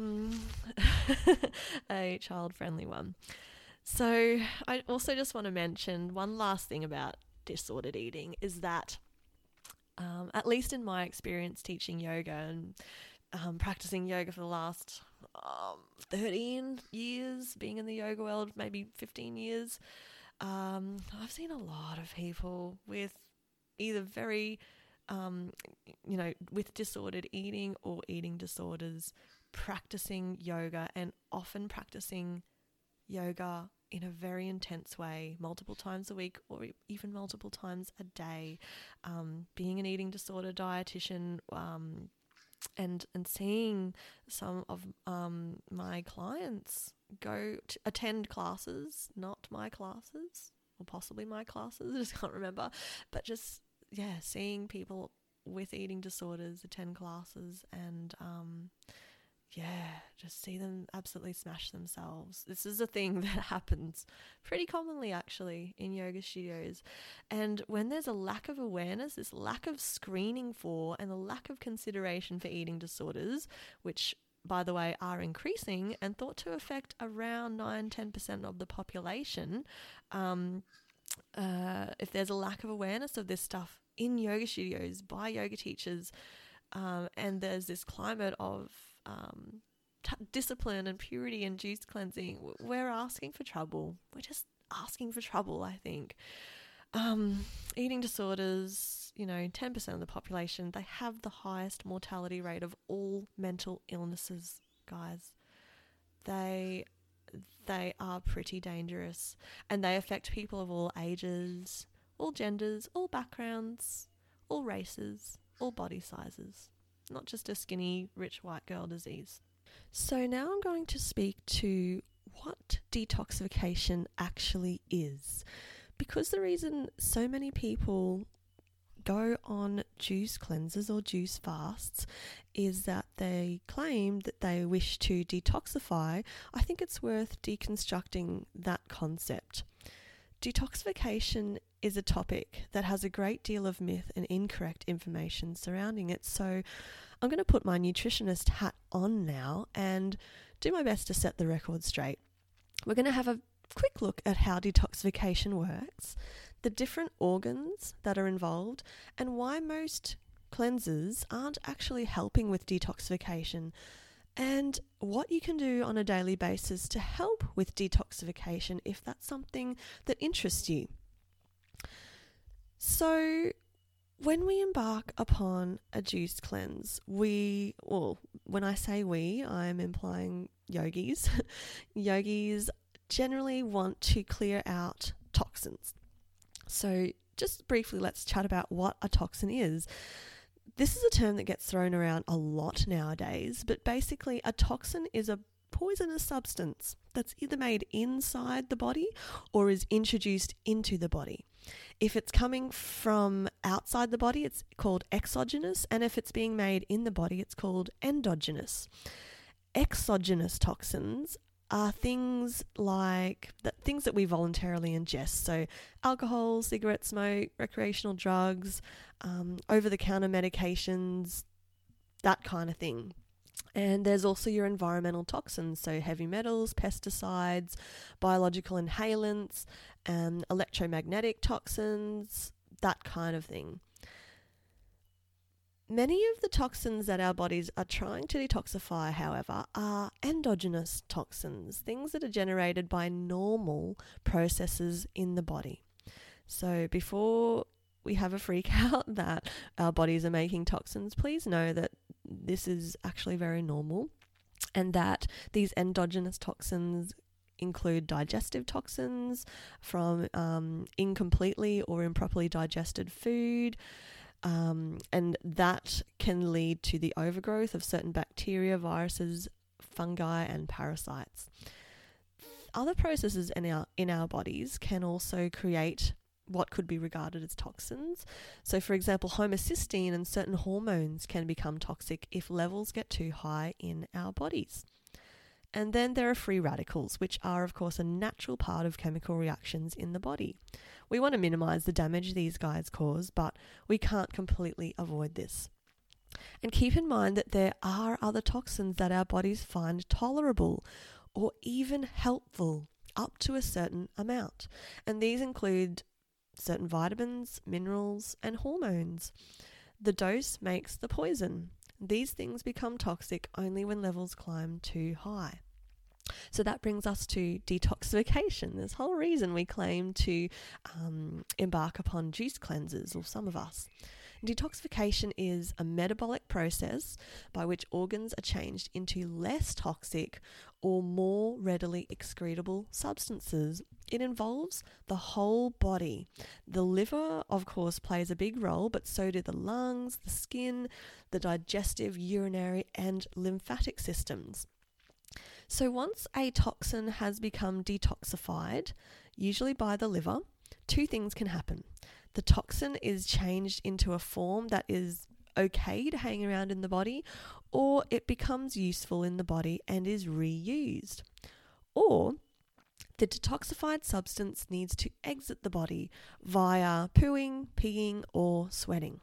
a child-friendly one. So I also just want to mention one last thing about disordered eating is that at least in my experience teaching yoga and practicing yoga for the last 13 years, being in the yoga world, maybe 15 years, I've seen a lot of people with either very, with disordered eating or eating disorders practicing yoga, and often practicing yoga in a very intense way, multiple times a week or even multiple times a day. Being an eating disorder dietitian, and seeing some of my clients go to attend classes, not my classes, or possibly my classes, I just can't remember, but just, yeah, seeing people with eating disorders attend classes and just see them absolutely smash themselves. This is a thing that happens pretty commonly actually in yoga studios. And when there's a lack of awareness, this lack of screening for and the lack of consideration for eating disorders, which by the way are increasing and thought to affect around 9-10% of the population, if there's a lack of awareness of this stuff in yoga studios by yoga teachers, and there's this climate of discipline and purity and juice cleansing, we're asking for trouble. We're just asking for trouble, I think. Eating disorders, 10% of the population, they have the highest mortality rate of all mental illnesses, guys. They are pretty dangerous, and they affect people of all ages, all genders, all backgrounds, all races, all body sizes. Not just a skinny, rich white girl disease. So now I'm going to speak to what detoxification actually is. Because the reason so many people go on juice cleanses or juice fasts is that they claim that they wish to detoxify. I think it's worth deconstructing that concept. Detoxification is a topic that has a great deal of myth and incorrect information surrounding it. So I'm going to put my nutritionist hat on now and do my best to set the record straight. We're going to have a quick look at how detoxification works, the different organs that are involved, and why most cleansers aren't actually helping with detoxification, and what you can do on a daily basis to help with detoxification if that's something that interests you. So when we embark upon a juice cleanse, when I say we, I'm implying yogis. Yogis generally want to clear out toxins. So just briefly, let's chat about what a toxin is. This is a term that gets thrown around a lot nowadays, but basically a toxin is a poisonous substance that's either made inside the body or is introduced into the body. If it's coming from outside the body, it's called exogenous, and if it's being made in the body, it's called endogenous. Exogenous toxins are things that we voluntarily ingest. So alcohol, cigarette smoke, recreational drugs, over-the-counter medications, that kind of thing. And there's also your environmental toxins, so heavy metals, pesticides, biological inhalants, electromagnetic toxins, that kind of thing. Many of the toxins that our bodies are trying to detoxify, however, are endogenous toxins, things that are generated by normal processes in the body. So before we have a freak out that our bodies are making toxins, please know that this is actually very normal, and that these endogenous toxins include digestive toxins from incompletely or improperly digested food, and that can lead to the overgrowth of certain bacteria, viruses, fungi, and parasites. Other processes in our bodies can also create what could be regarded as toxins. So, for example, homocysteine and certain hormones can become toxic if levels get too high in our bodies. And then there are free radicals, which are, of course, a natural part of chemical reactions in the body. We want to minimize the damage these guys cause, but we can't completely avoid this. And keep in mind that there are other toxins that our bodies find tolerable or even helpful up to a certain amount. And these include certain vitamins, minerals, and hormones. The dose makes the poison. These things become toxic only when levels climb too high. So that brings us to detoxification. This whole reason we claim to embark upon juice cleanses, or some of us. Detoxification is a metabolic process by which organs are changed into less toxic or more readily excretable substances. It involves the whole body. The liver, of course, plays a big role, but so do the lungs, the skin, the digestive, urinary, and lymphatic systems. So once a toxin has become detoxified, usually by the liver, two things can happen. The toxin is changed into a form that is okay to hang around in the body, or it becomes useful in the body and is reused. Or the detoxified substance needs to exit the body via pooing, peeing, or sweating.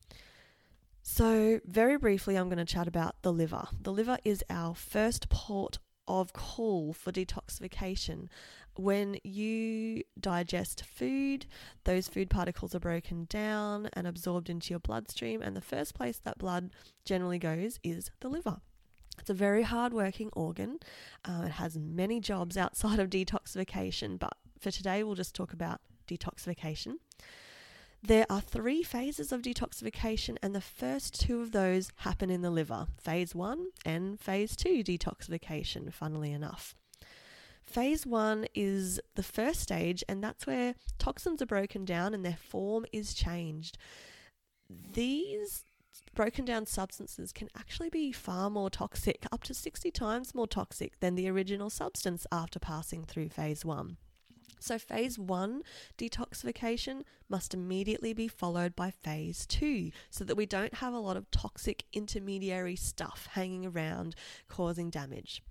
So very briefly, I'm going to chat about the liver. The liver is our first port of call for detoxification. When you digest food, those food particles are broken down and absorbed into your bloodstream, and the first place that blood generally goes is the liver. It's a very hard-working organ. It has many jobs outside of detoxification, but for today we'll just talk about detoxification. There are 3 phases of detoxification, and the first 2 of those happen in the liver. Phase 1 and Phase 2 detoxification, funnily enough. Phase 1 is the first stage, and that's where toxins are broken down and their form is changed. These broken down substances can actually be far more toxic, up to 60 times more toxic than the original substance after passing through Phase 1. So Phase 1 detoxification must immediately be followed by Phase 2 so that we don't have a lot of toxic intermediary stuff hanging around causing damage.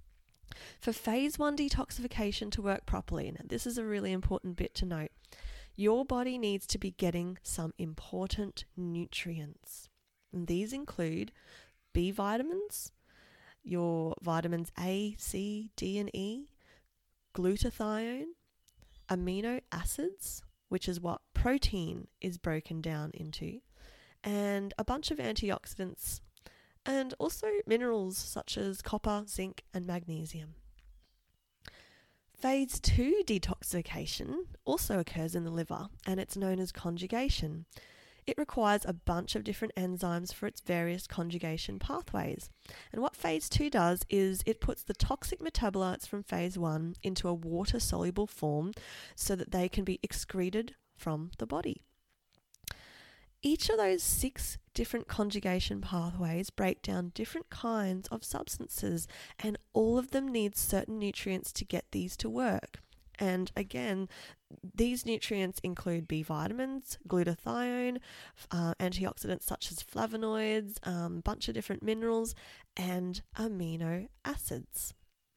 For phase 1 detoxification to work properly, now this is a really important bit to note, your body needs to be getting some important nutrients. And these include B vitamins, your vitamins A, C, D, and E, glutathione, amino acids, which is what protein is broken down into, and a bunch of antioxidants, and also minerals such as copper, zinc, and magnesium. Phase 2 detoxification also occurs in the liver, and it's known as conjugation. It requires a bunch of different enzymes for its various conjugation pathways. And what phase 2 does is it puts the toxic metabolites from phase 1 into a water-soluble form so that they can be excreted from the body. Each of those 6 different conjugation pathways break down different kinds of substances, and all of them need certain nutrients to get these to work. And again, these nutrients include B vitamins, glutathione, antioxidants such as flavonoids, a bunch of different minerals, and amino acids.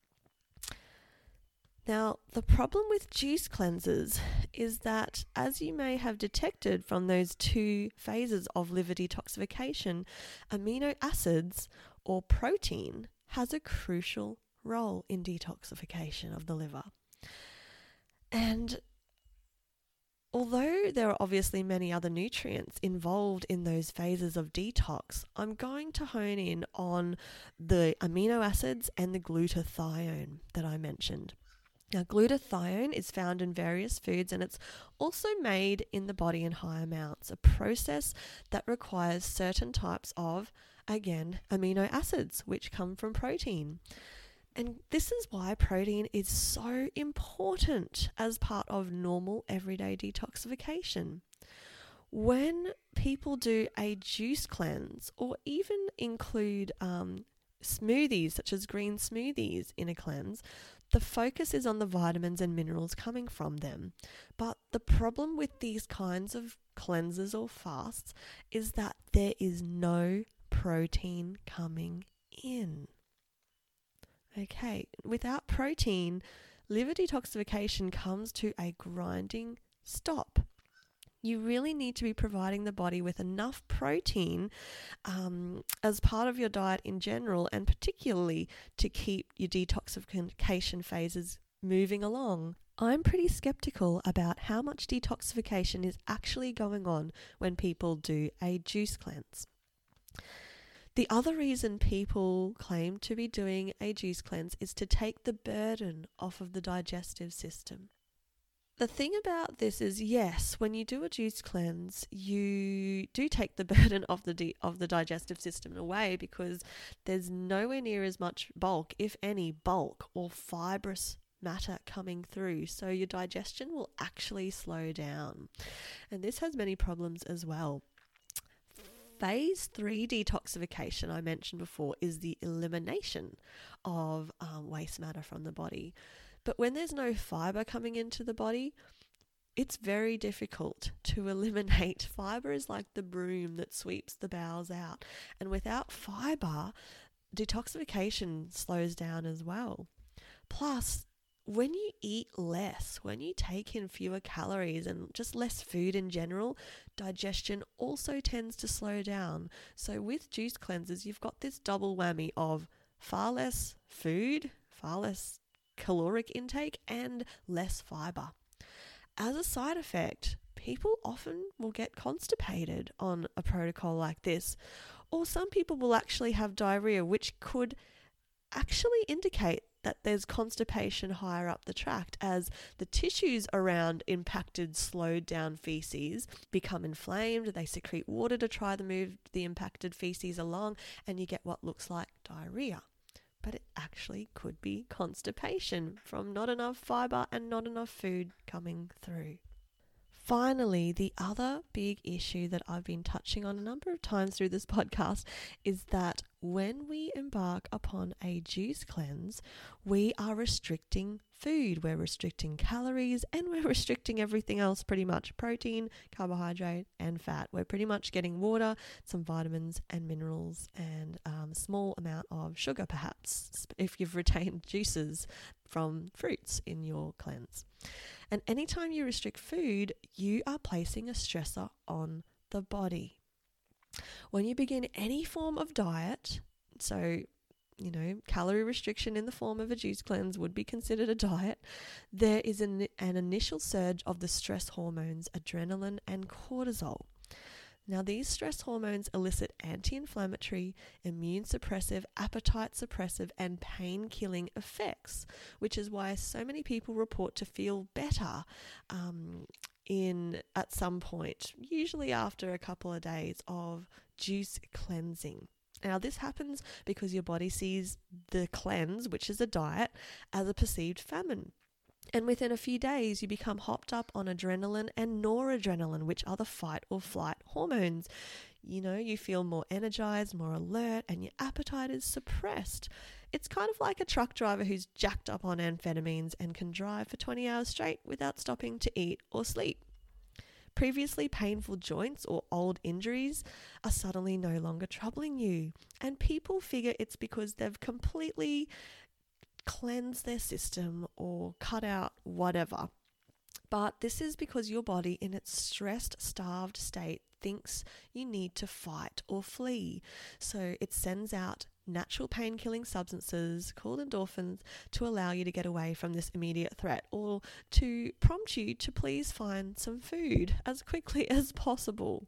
Now, the problem with juice cleansers is that, as you may have detected from those 2 phases of liver detoxification, amino acids or protein has a crucial role in detoxification of the liver. And although there are obviously many other nutrients involved in those phases of detox, I'm going to hone in on the amino acids and the glutathione that I mentioned. Now, glutathione is found in various foods, and it's also made in the body in high amounts, a process that requires certain types of, again, amino acids, which come from protein. And this is why protein is so important as part of normal everyday detoxification. When people do a juice cleanse or even include smoothies, such as green smoothies in a cleanse, the focus is on the vitamins and minerals coming from them. But the problem with these kinds of cleanses or fasts is that there is no protein coming in. Okay, without protein, liver detoxification comes to a grinding stop. You really need to be providing the body with enough protein as part of your diet in general, and particularly to keep your detoxification phases moving along. I'm pretty skeptical about how much detoxification is actually going on when people do a juice cleanse. The other reason people claim to be doing a juice cleanse is to take the burden off of the digestive system. The thing about this is, yes, when you do a juice cleanse, you do take the burden of the digestive system away, because there's nowhere near as much bulk, if any bulk or fibrous matter coming through. So your digestion will actually slow down. And this has many problems as well. Phase 3 detoxification, I mentioned before, is the elimination of waste matter from the body. But when there's no fiber coming into the body, it's very difficult to eliminate. Fiber is like the broom that sweeps the bowels out. And without fiber, detoxification slows down as well. Plus, when you eat less, when you take in fewer calories and just less food in general, digestion also tends to slow down. So with juice cleanses, you've got this double whammy of far less food, far less caloric intake, and less fiber. As a side effect, people often will get constipated on a protocol like this, or some people will actually have diarrhea, which could actually indicate that there's constipation higher up the tract, as the tissues around impacted, slowed down feces become inflamed. They secrete water to try to move the impacted feces along, and you get what looks like diarrhea. But it actually could be constipation from not enough fiber and not enough food coming through. Finally, the other big issue that I've been touching on a number of times through this podcast is that when we embark upon a juice cleanse, we are restricting food. We're restricting calories, and we're restricting everything else pretty much: protein, carbohydrate, and fat. We're pretty much getting water, some vitamins and minerals, and a small amount of sugar perhaps, if you've retained juices from fruits in your cleanse. And anytime you restrict food, you are placing a stressor on the body. When you begin any form of diet, so, calorie restriction in the form of a juice cleanse would be considered a diet, there is an initial surge of the stress hormones, adrenaline and cortisol. Now, these stress hormones elicit anti-inflammatory, immune suppressive, appetite suppressive, and pain-killing effects, which is why so many people report to feel better at some point, usually after a couple of days of juice cleansing. Now, this happens because your body sees the cleanse, which is a diet, as a perceived famine. And within a few days, you become hopped up on adrenaline and noradrenaline, which are the fight or flight hormones. You feel more energized, more alert, and your appetite is suppressed. It's kind of like a truck driver who's jacked up on amphetamines and can drive for 20 hours straight without stopping to eat or sleep. Previously painful joints or old injuries are suddenly no longer troubling you, and people figure it's because they've completely cleansed their system or cut out whatever. But this is because your body, in its stressed, starved state, thinks you need to fight or flee. So it sends out natural pain-killing substances called endorphins to allow you to get away from this immediate threat, or to prompt you to please find some food as quickly as possible.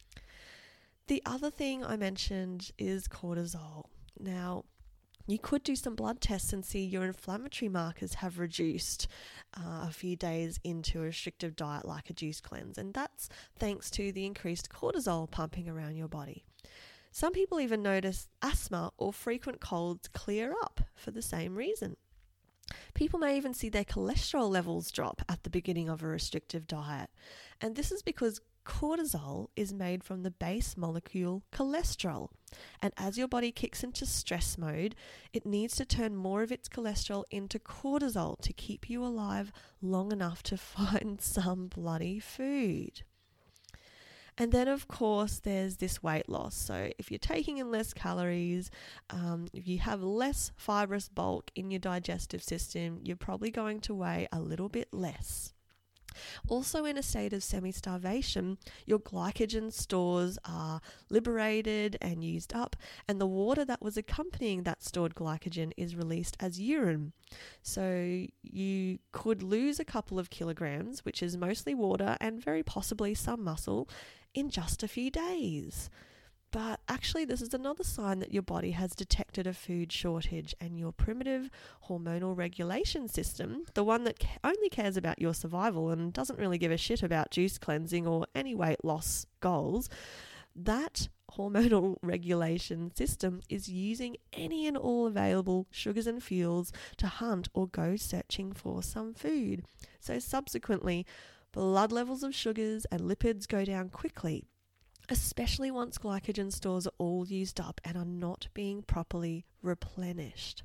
The other thing I mentioned is cortisol. Now, you could do some blood tests and see your inflammatory markers have reduced a few days into a restrictive diet like a juice cleanse, and that's thanks to the increased cortisol pumping around your body. Some people even notice asthma or frequent colds clear up for the same reason. People may even see their cholesterol levels drop at the beginning of a restrictive diet, and this is because cortisol is made from the base molecule cholesterol, and as your body kicks into stress mode, it needs to turn more of its cholesterol into cortisol to keep you alive long enough to find some bloody food. And then, of course, there's this weight loss. So if you're taking in less calories, if you have less fibrous bulk in your digestive system, you're probably going to weigh a little bit less. Also, in a state of semi-starvation, your glycogen stores are liberated and used up, and the water that was accompanying that stored glycogen is released as urine. So you could lose a couple of kilograms, which is mostly water and very possibly some muscle, in just a few days. But actually, this is another sign that your body has detected a food shortage, and your primitive hormonal regulation system, the one that only cares about your survival and doesn't really give a shit about juice cleansing or any weight loss goals, that hormonal regulation system is using any and all available sugars and fuels to hunt or go searching for some food. So subsequently, blood levels of sugars and lipids go down quickly, especially once glycogen stores are all used up and are not being properly replenished.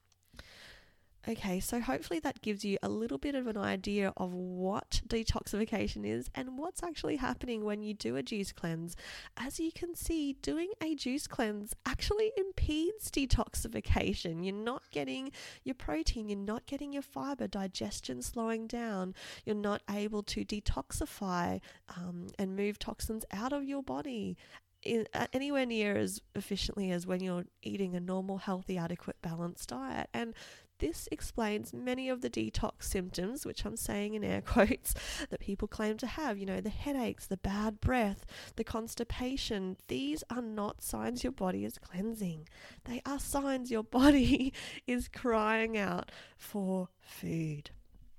Okay, so hopefully that gives you a little bit of an idea of what detoxification is and what's actually happening when you do a juice cleanse. As you can see, doing a juice cleanse actually impedes detoxification. You're not getting your protein, you're not getting your fiber, digestion slowing down, you're not able to detoxify and move toxins out of your body anywhere near as efficiently as when you're eating a normal, healthy, adequate, balanced diet. And this explains many of the detox symptoms, which I'm saying in air quotes, that people claim to have. The headaches, the bad breath, the constipation. These are not signs your body is cleansing. They are signs your body is crying out for food.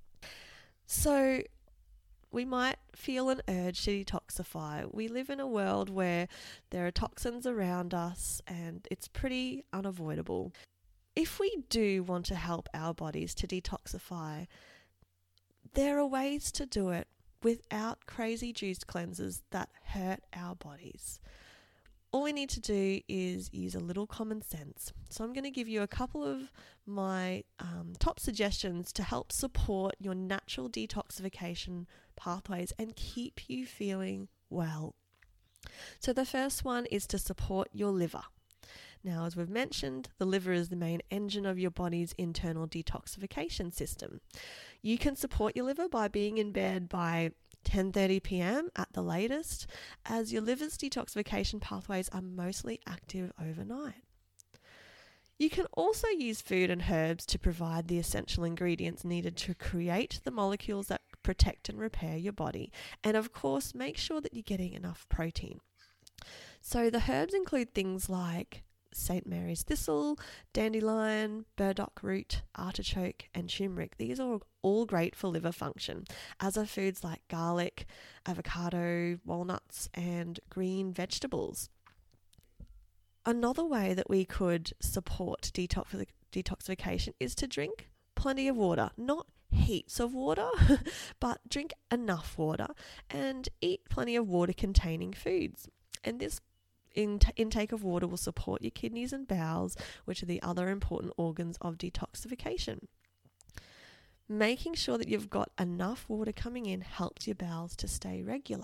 So we might feel an urge to detoxify. We live in a world where there are toxins around us, and it's pretty unavoidable. If we do want to help our bodies to detoxify, there are ways to do it without crazy juice cleanses that hurt our bodies. All we need to do is use a little common sense. So I'm going to give you a couple of my top suggestions to help support your natural detoxification pathways and keep you feeling well. So the first one is to support your liver. Now, as we've mentioned, the liver is the main engine of your body's internal detoxification system. You can support your liver by being in bed by 10:30 p.m. at the latest, as your liver's detoxification pathways are mostly active overnight. You can also use food and herbs to provide the essential ingredients needed to create the molecules that protect and repair your body. And of course, make sure that you're getting enough protein. So the herbs include things like St. Mary's thistle, dandelion, burdock root, artichoke, and turmeric. These are all great for liver function, as are foods like garlic, avocado, walnuts, and green vegetables. Another way that we could support detoxification is to drink plenty of water, not heaps of water, but drink enough water and eat plenty of water-containing foods. And this intake of water will support your kidneys and bowels, which are the other important organs of detoxification. Making sure that you've got enough water coming in helps your bowels to stay regular.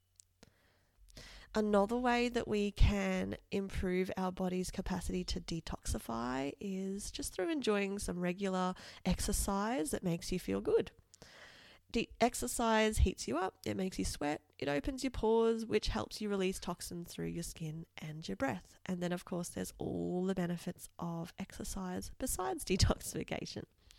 Another way that we can improve our body's capacity to detoxify is just through enjoying some regular exercise that makes you feel good. Exercise heats you up, it makes you sweat, it opens your pores, which helps you release toxins through your skin and your breath. And then, of course, there's all the benefits of exercise besides detoxification.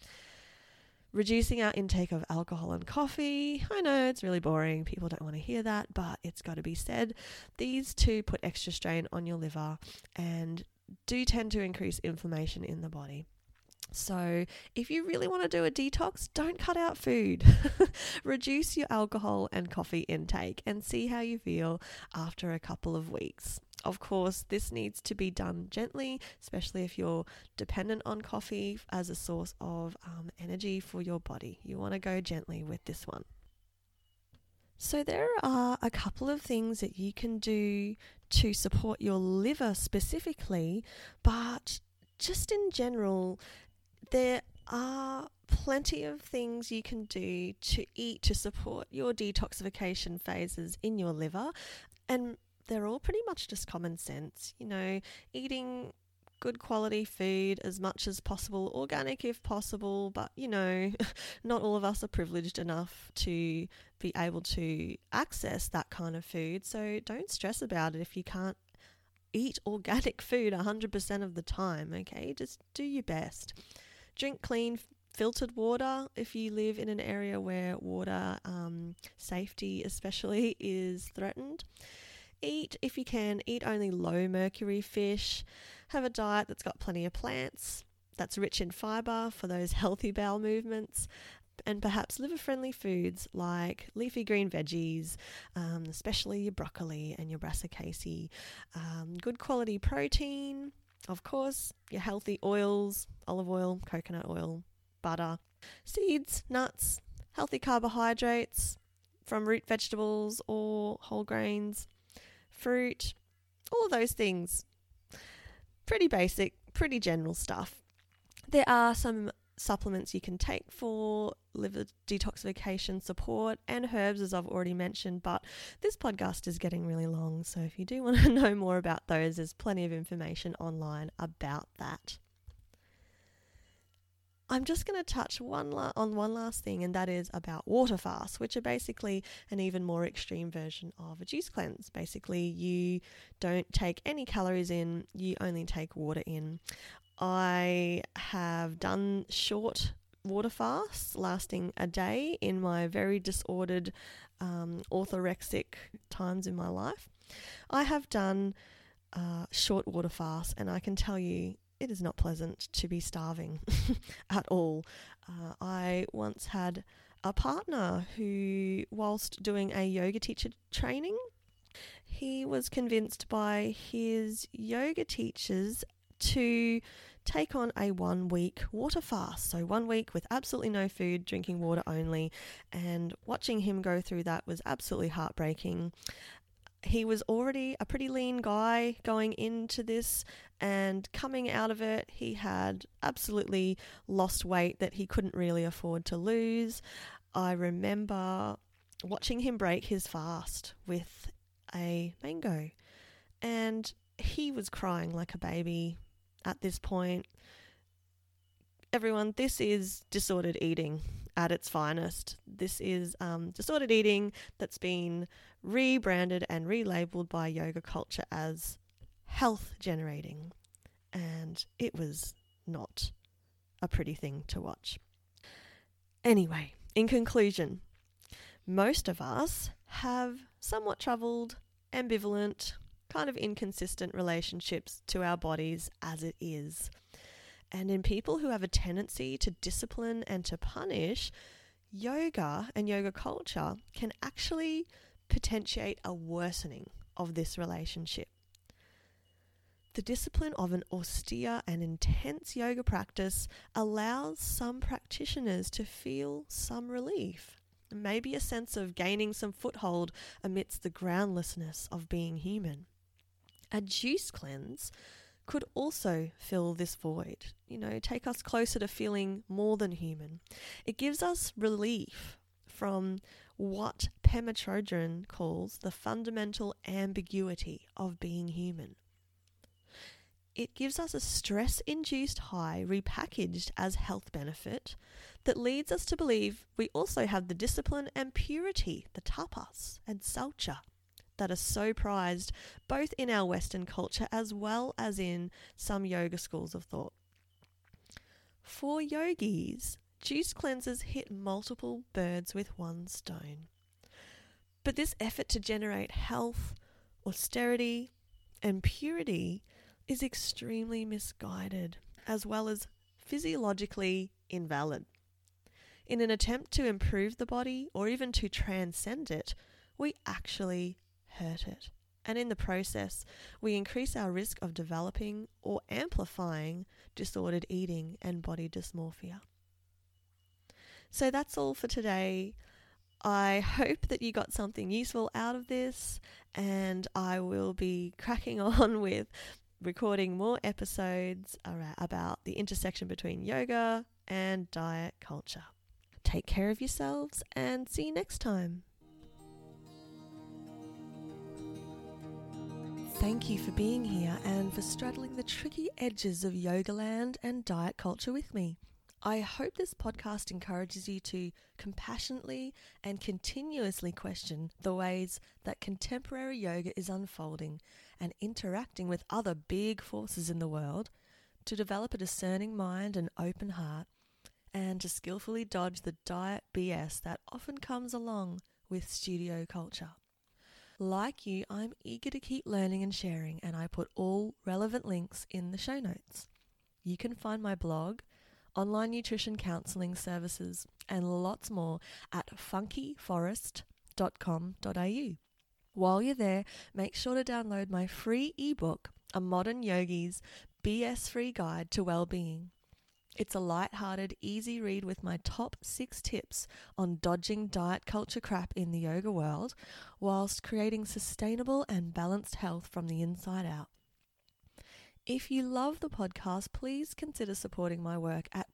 Reducing our intake of alcohol and coffee. I know it's really boring, people don't want to hear that, but it's got to be said. These two put extra strain on your liver and do tend to increase inflammation in the body. So if you really want to do a detox, don't cut out food. Reduce your alcohol and coffee intake and see how you feel after a couple of weeks. Of course, this needs to be done gently, especially if you're dependent on coffee as a source of energy for your body. You want to go gently with this one. So there are a couple of things that you can do to support your liver specifically, but just in general, there are plenty of things you can do to eat to support your detoxification phases in your liver, and they're all pretty much just common sense. You know, eating good quality food as much as possible, organic if possible, but you know, not all of us are privileged enough to be able to access that kind of food, so don't stress about it if you can't eat organic food 100% of the time, okay? Just do your best. Drink clean, filtered water if you live in an area where water safety especially is threatened. Eat, if you can, eat only low mercury fish. Have a diet that's got plenty of plants, that's rich in fibre for those healthy bowel movements, and perhaps liver-friendly foods like leafy green veggies, especially your broccoli and your brassicas. Good quality protein, of course, your healthy oils, olive oil, coconut oil, butter, seeds, nuts, healthy carbohydrates from root vegetables or whole grains, fruit, all of those things. Pretty basic, pretty general stuff. There are some supplements you can take for liver detoxification support and herbs, as I've already mentioned, but this podcast is getting really long, so if you do want to know more about those, there's plenty of information online about that. I'm just going to touch on one last thing, and that is about water fasts, which are basically an even more extreme version of a juice cleanse. Basically, you don't take any calories in, you only take water in. I have done short water fasts lasting a day in my very disordered orthorexic times in my life. I have done short water fasts, and I can tell you it is not pleasant to be starving at all. I once had a partner who, whilst doing a yoga teacher training, he was convinced by his yoga teachers to take on a 1 week water fast. So 1 week with absolutely no food, drinking water only. And watching him go through that was absolutely heartbreaking. He was already a pretty lean guy going into this, and coming out of it, he had absolutely lost weight that he couldn't really afford to lose. I remember watching him break his fast with a mango, and he was crying like a baby at this point. Everyone, this is disordered eating at its finest. This is disordered eating that's been rebranded and relabeled by yoga culture as health generating. And it was not a pretty thing to watch. Anyway, in conclusion, most of us have somewhat troubled, ambivalent, kind of inconsistent relationships to our bodies as it is. And in people who have a tendency to discipline and to punish, yoga and yoga culture can actually potentiate a worsening of this relationship. The discipline of an austere and intense yoga practice allows some practitioners to feel some relief, maybe a sense of gaining some foothold amidst the groundlessness of being human. A juice cleanse could also fill this void, take us closer to feeling more than human. It gives us relief from what Pema Chodron calls the fundamental ambiguity of being human. It gives us a stress-induced high repackaged as health benefit that leads us to believe we also have the discipline and purity, the tapas and saucha, that are so prized both in our Western culture as well as in some yoga schools of thought. For yogis, juice cleanses hit multiple birds with one stone. But this effort to generate health, austerity, and purity is extremely misguided, as well as physiologically invalid. In an attempt to improve the body or even to transcend it, we actually hurt it. And in the process, we increase our risk of developing or amplifying disordered eating and body dysmorphia. So that's all for today. I hope that you got something useful out of this, and I will be cracking on with recording more episodes about the intersection between yoga and diet culture. Take care of yourselves and see you next time. Thank you for being here and for straddling the tricky edges of Yogaland and diet culture with me. I hope this podcast encourages you to compassionately and continuously question the ways that contemporary yoga is unfolding and interacting with other big forces in the world, to develop a discerning mind and open heart, and to skillfully dodge the diet BS that often comes along with studio culture. Like you, I'm eager to keep learning and sharing, and I put all relevant links in the show notes. You can find my blog, online nutrition counselling services, and lots more at funkyforest.com.au. While you're there, make sure to download my free ebook, A Modern Yogi's BS-Free Guide to Wellbeing. It's a light-hearted, easy read with my top 6 tips on dodging diet culture crap in the yoga world, whilst creating sustainable and balanced health from the inside out. If you love the podcast, please consider supporting my work at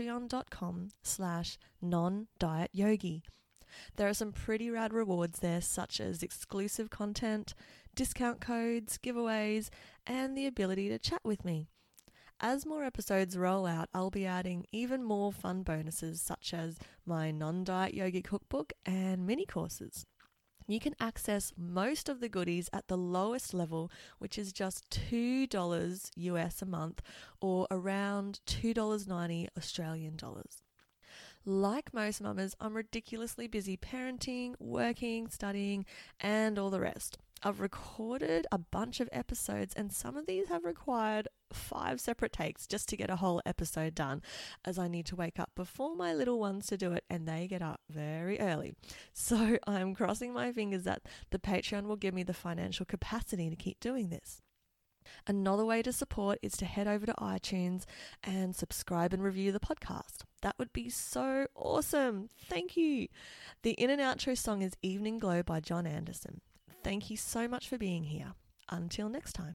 patreon.com/non-dietyogi. There are some pretty rad rewards there, such as exclusive content, discount codes, giveaways, and the ability to chat with me. As more episodes roll out, I'll be adding even more fun bonuses, such as my non-diet yogi cookbook and mini courses. You can access most of the goodies at the lowest level, which is just $2 US a month, or around $2.90 Australian dollars. Like most mamas, I'm ridiculously busy parenting, working, studying, and all the rest. I've recorded a bunch of episodes, and some of these have required 5 separate takes just to get a whole episode done, as I need to wake up before my little ones to do it, and they get up very early. So I'm crossing my fingers that the Patreon will give me the financial capacity to keep doing this. Another way to support is to head over to iTunes and subscribe and review the podcast. That would be so awesome. Thank you. The in and outro song is Evening Glow by John Anderson. Thank you so much for being here. Until next time.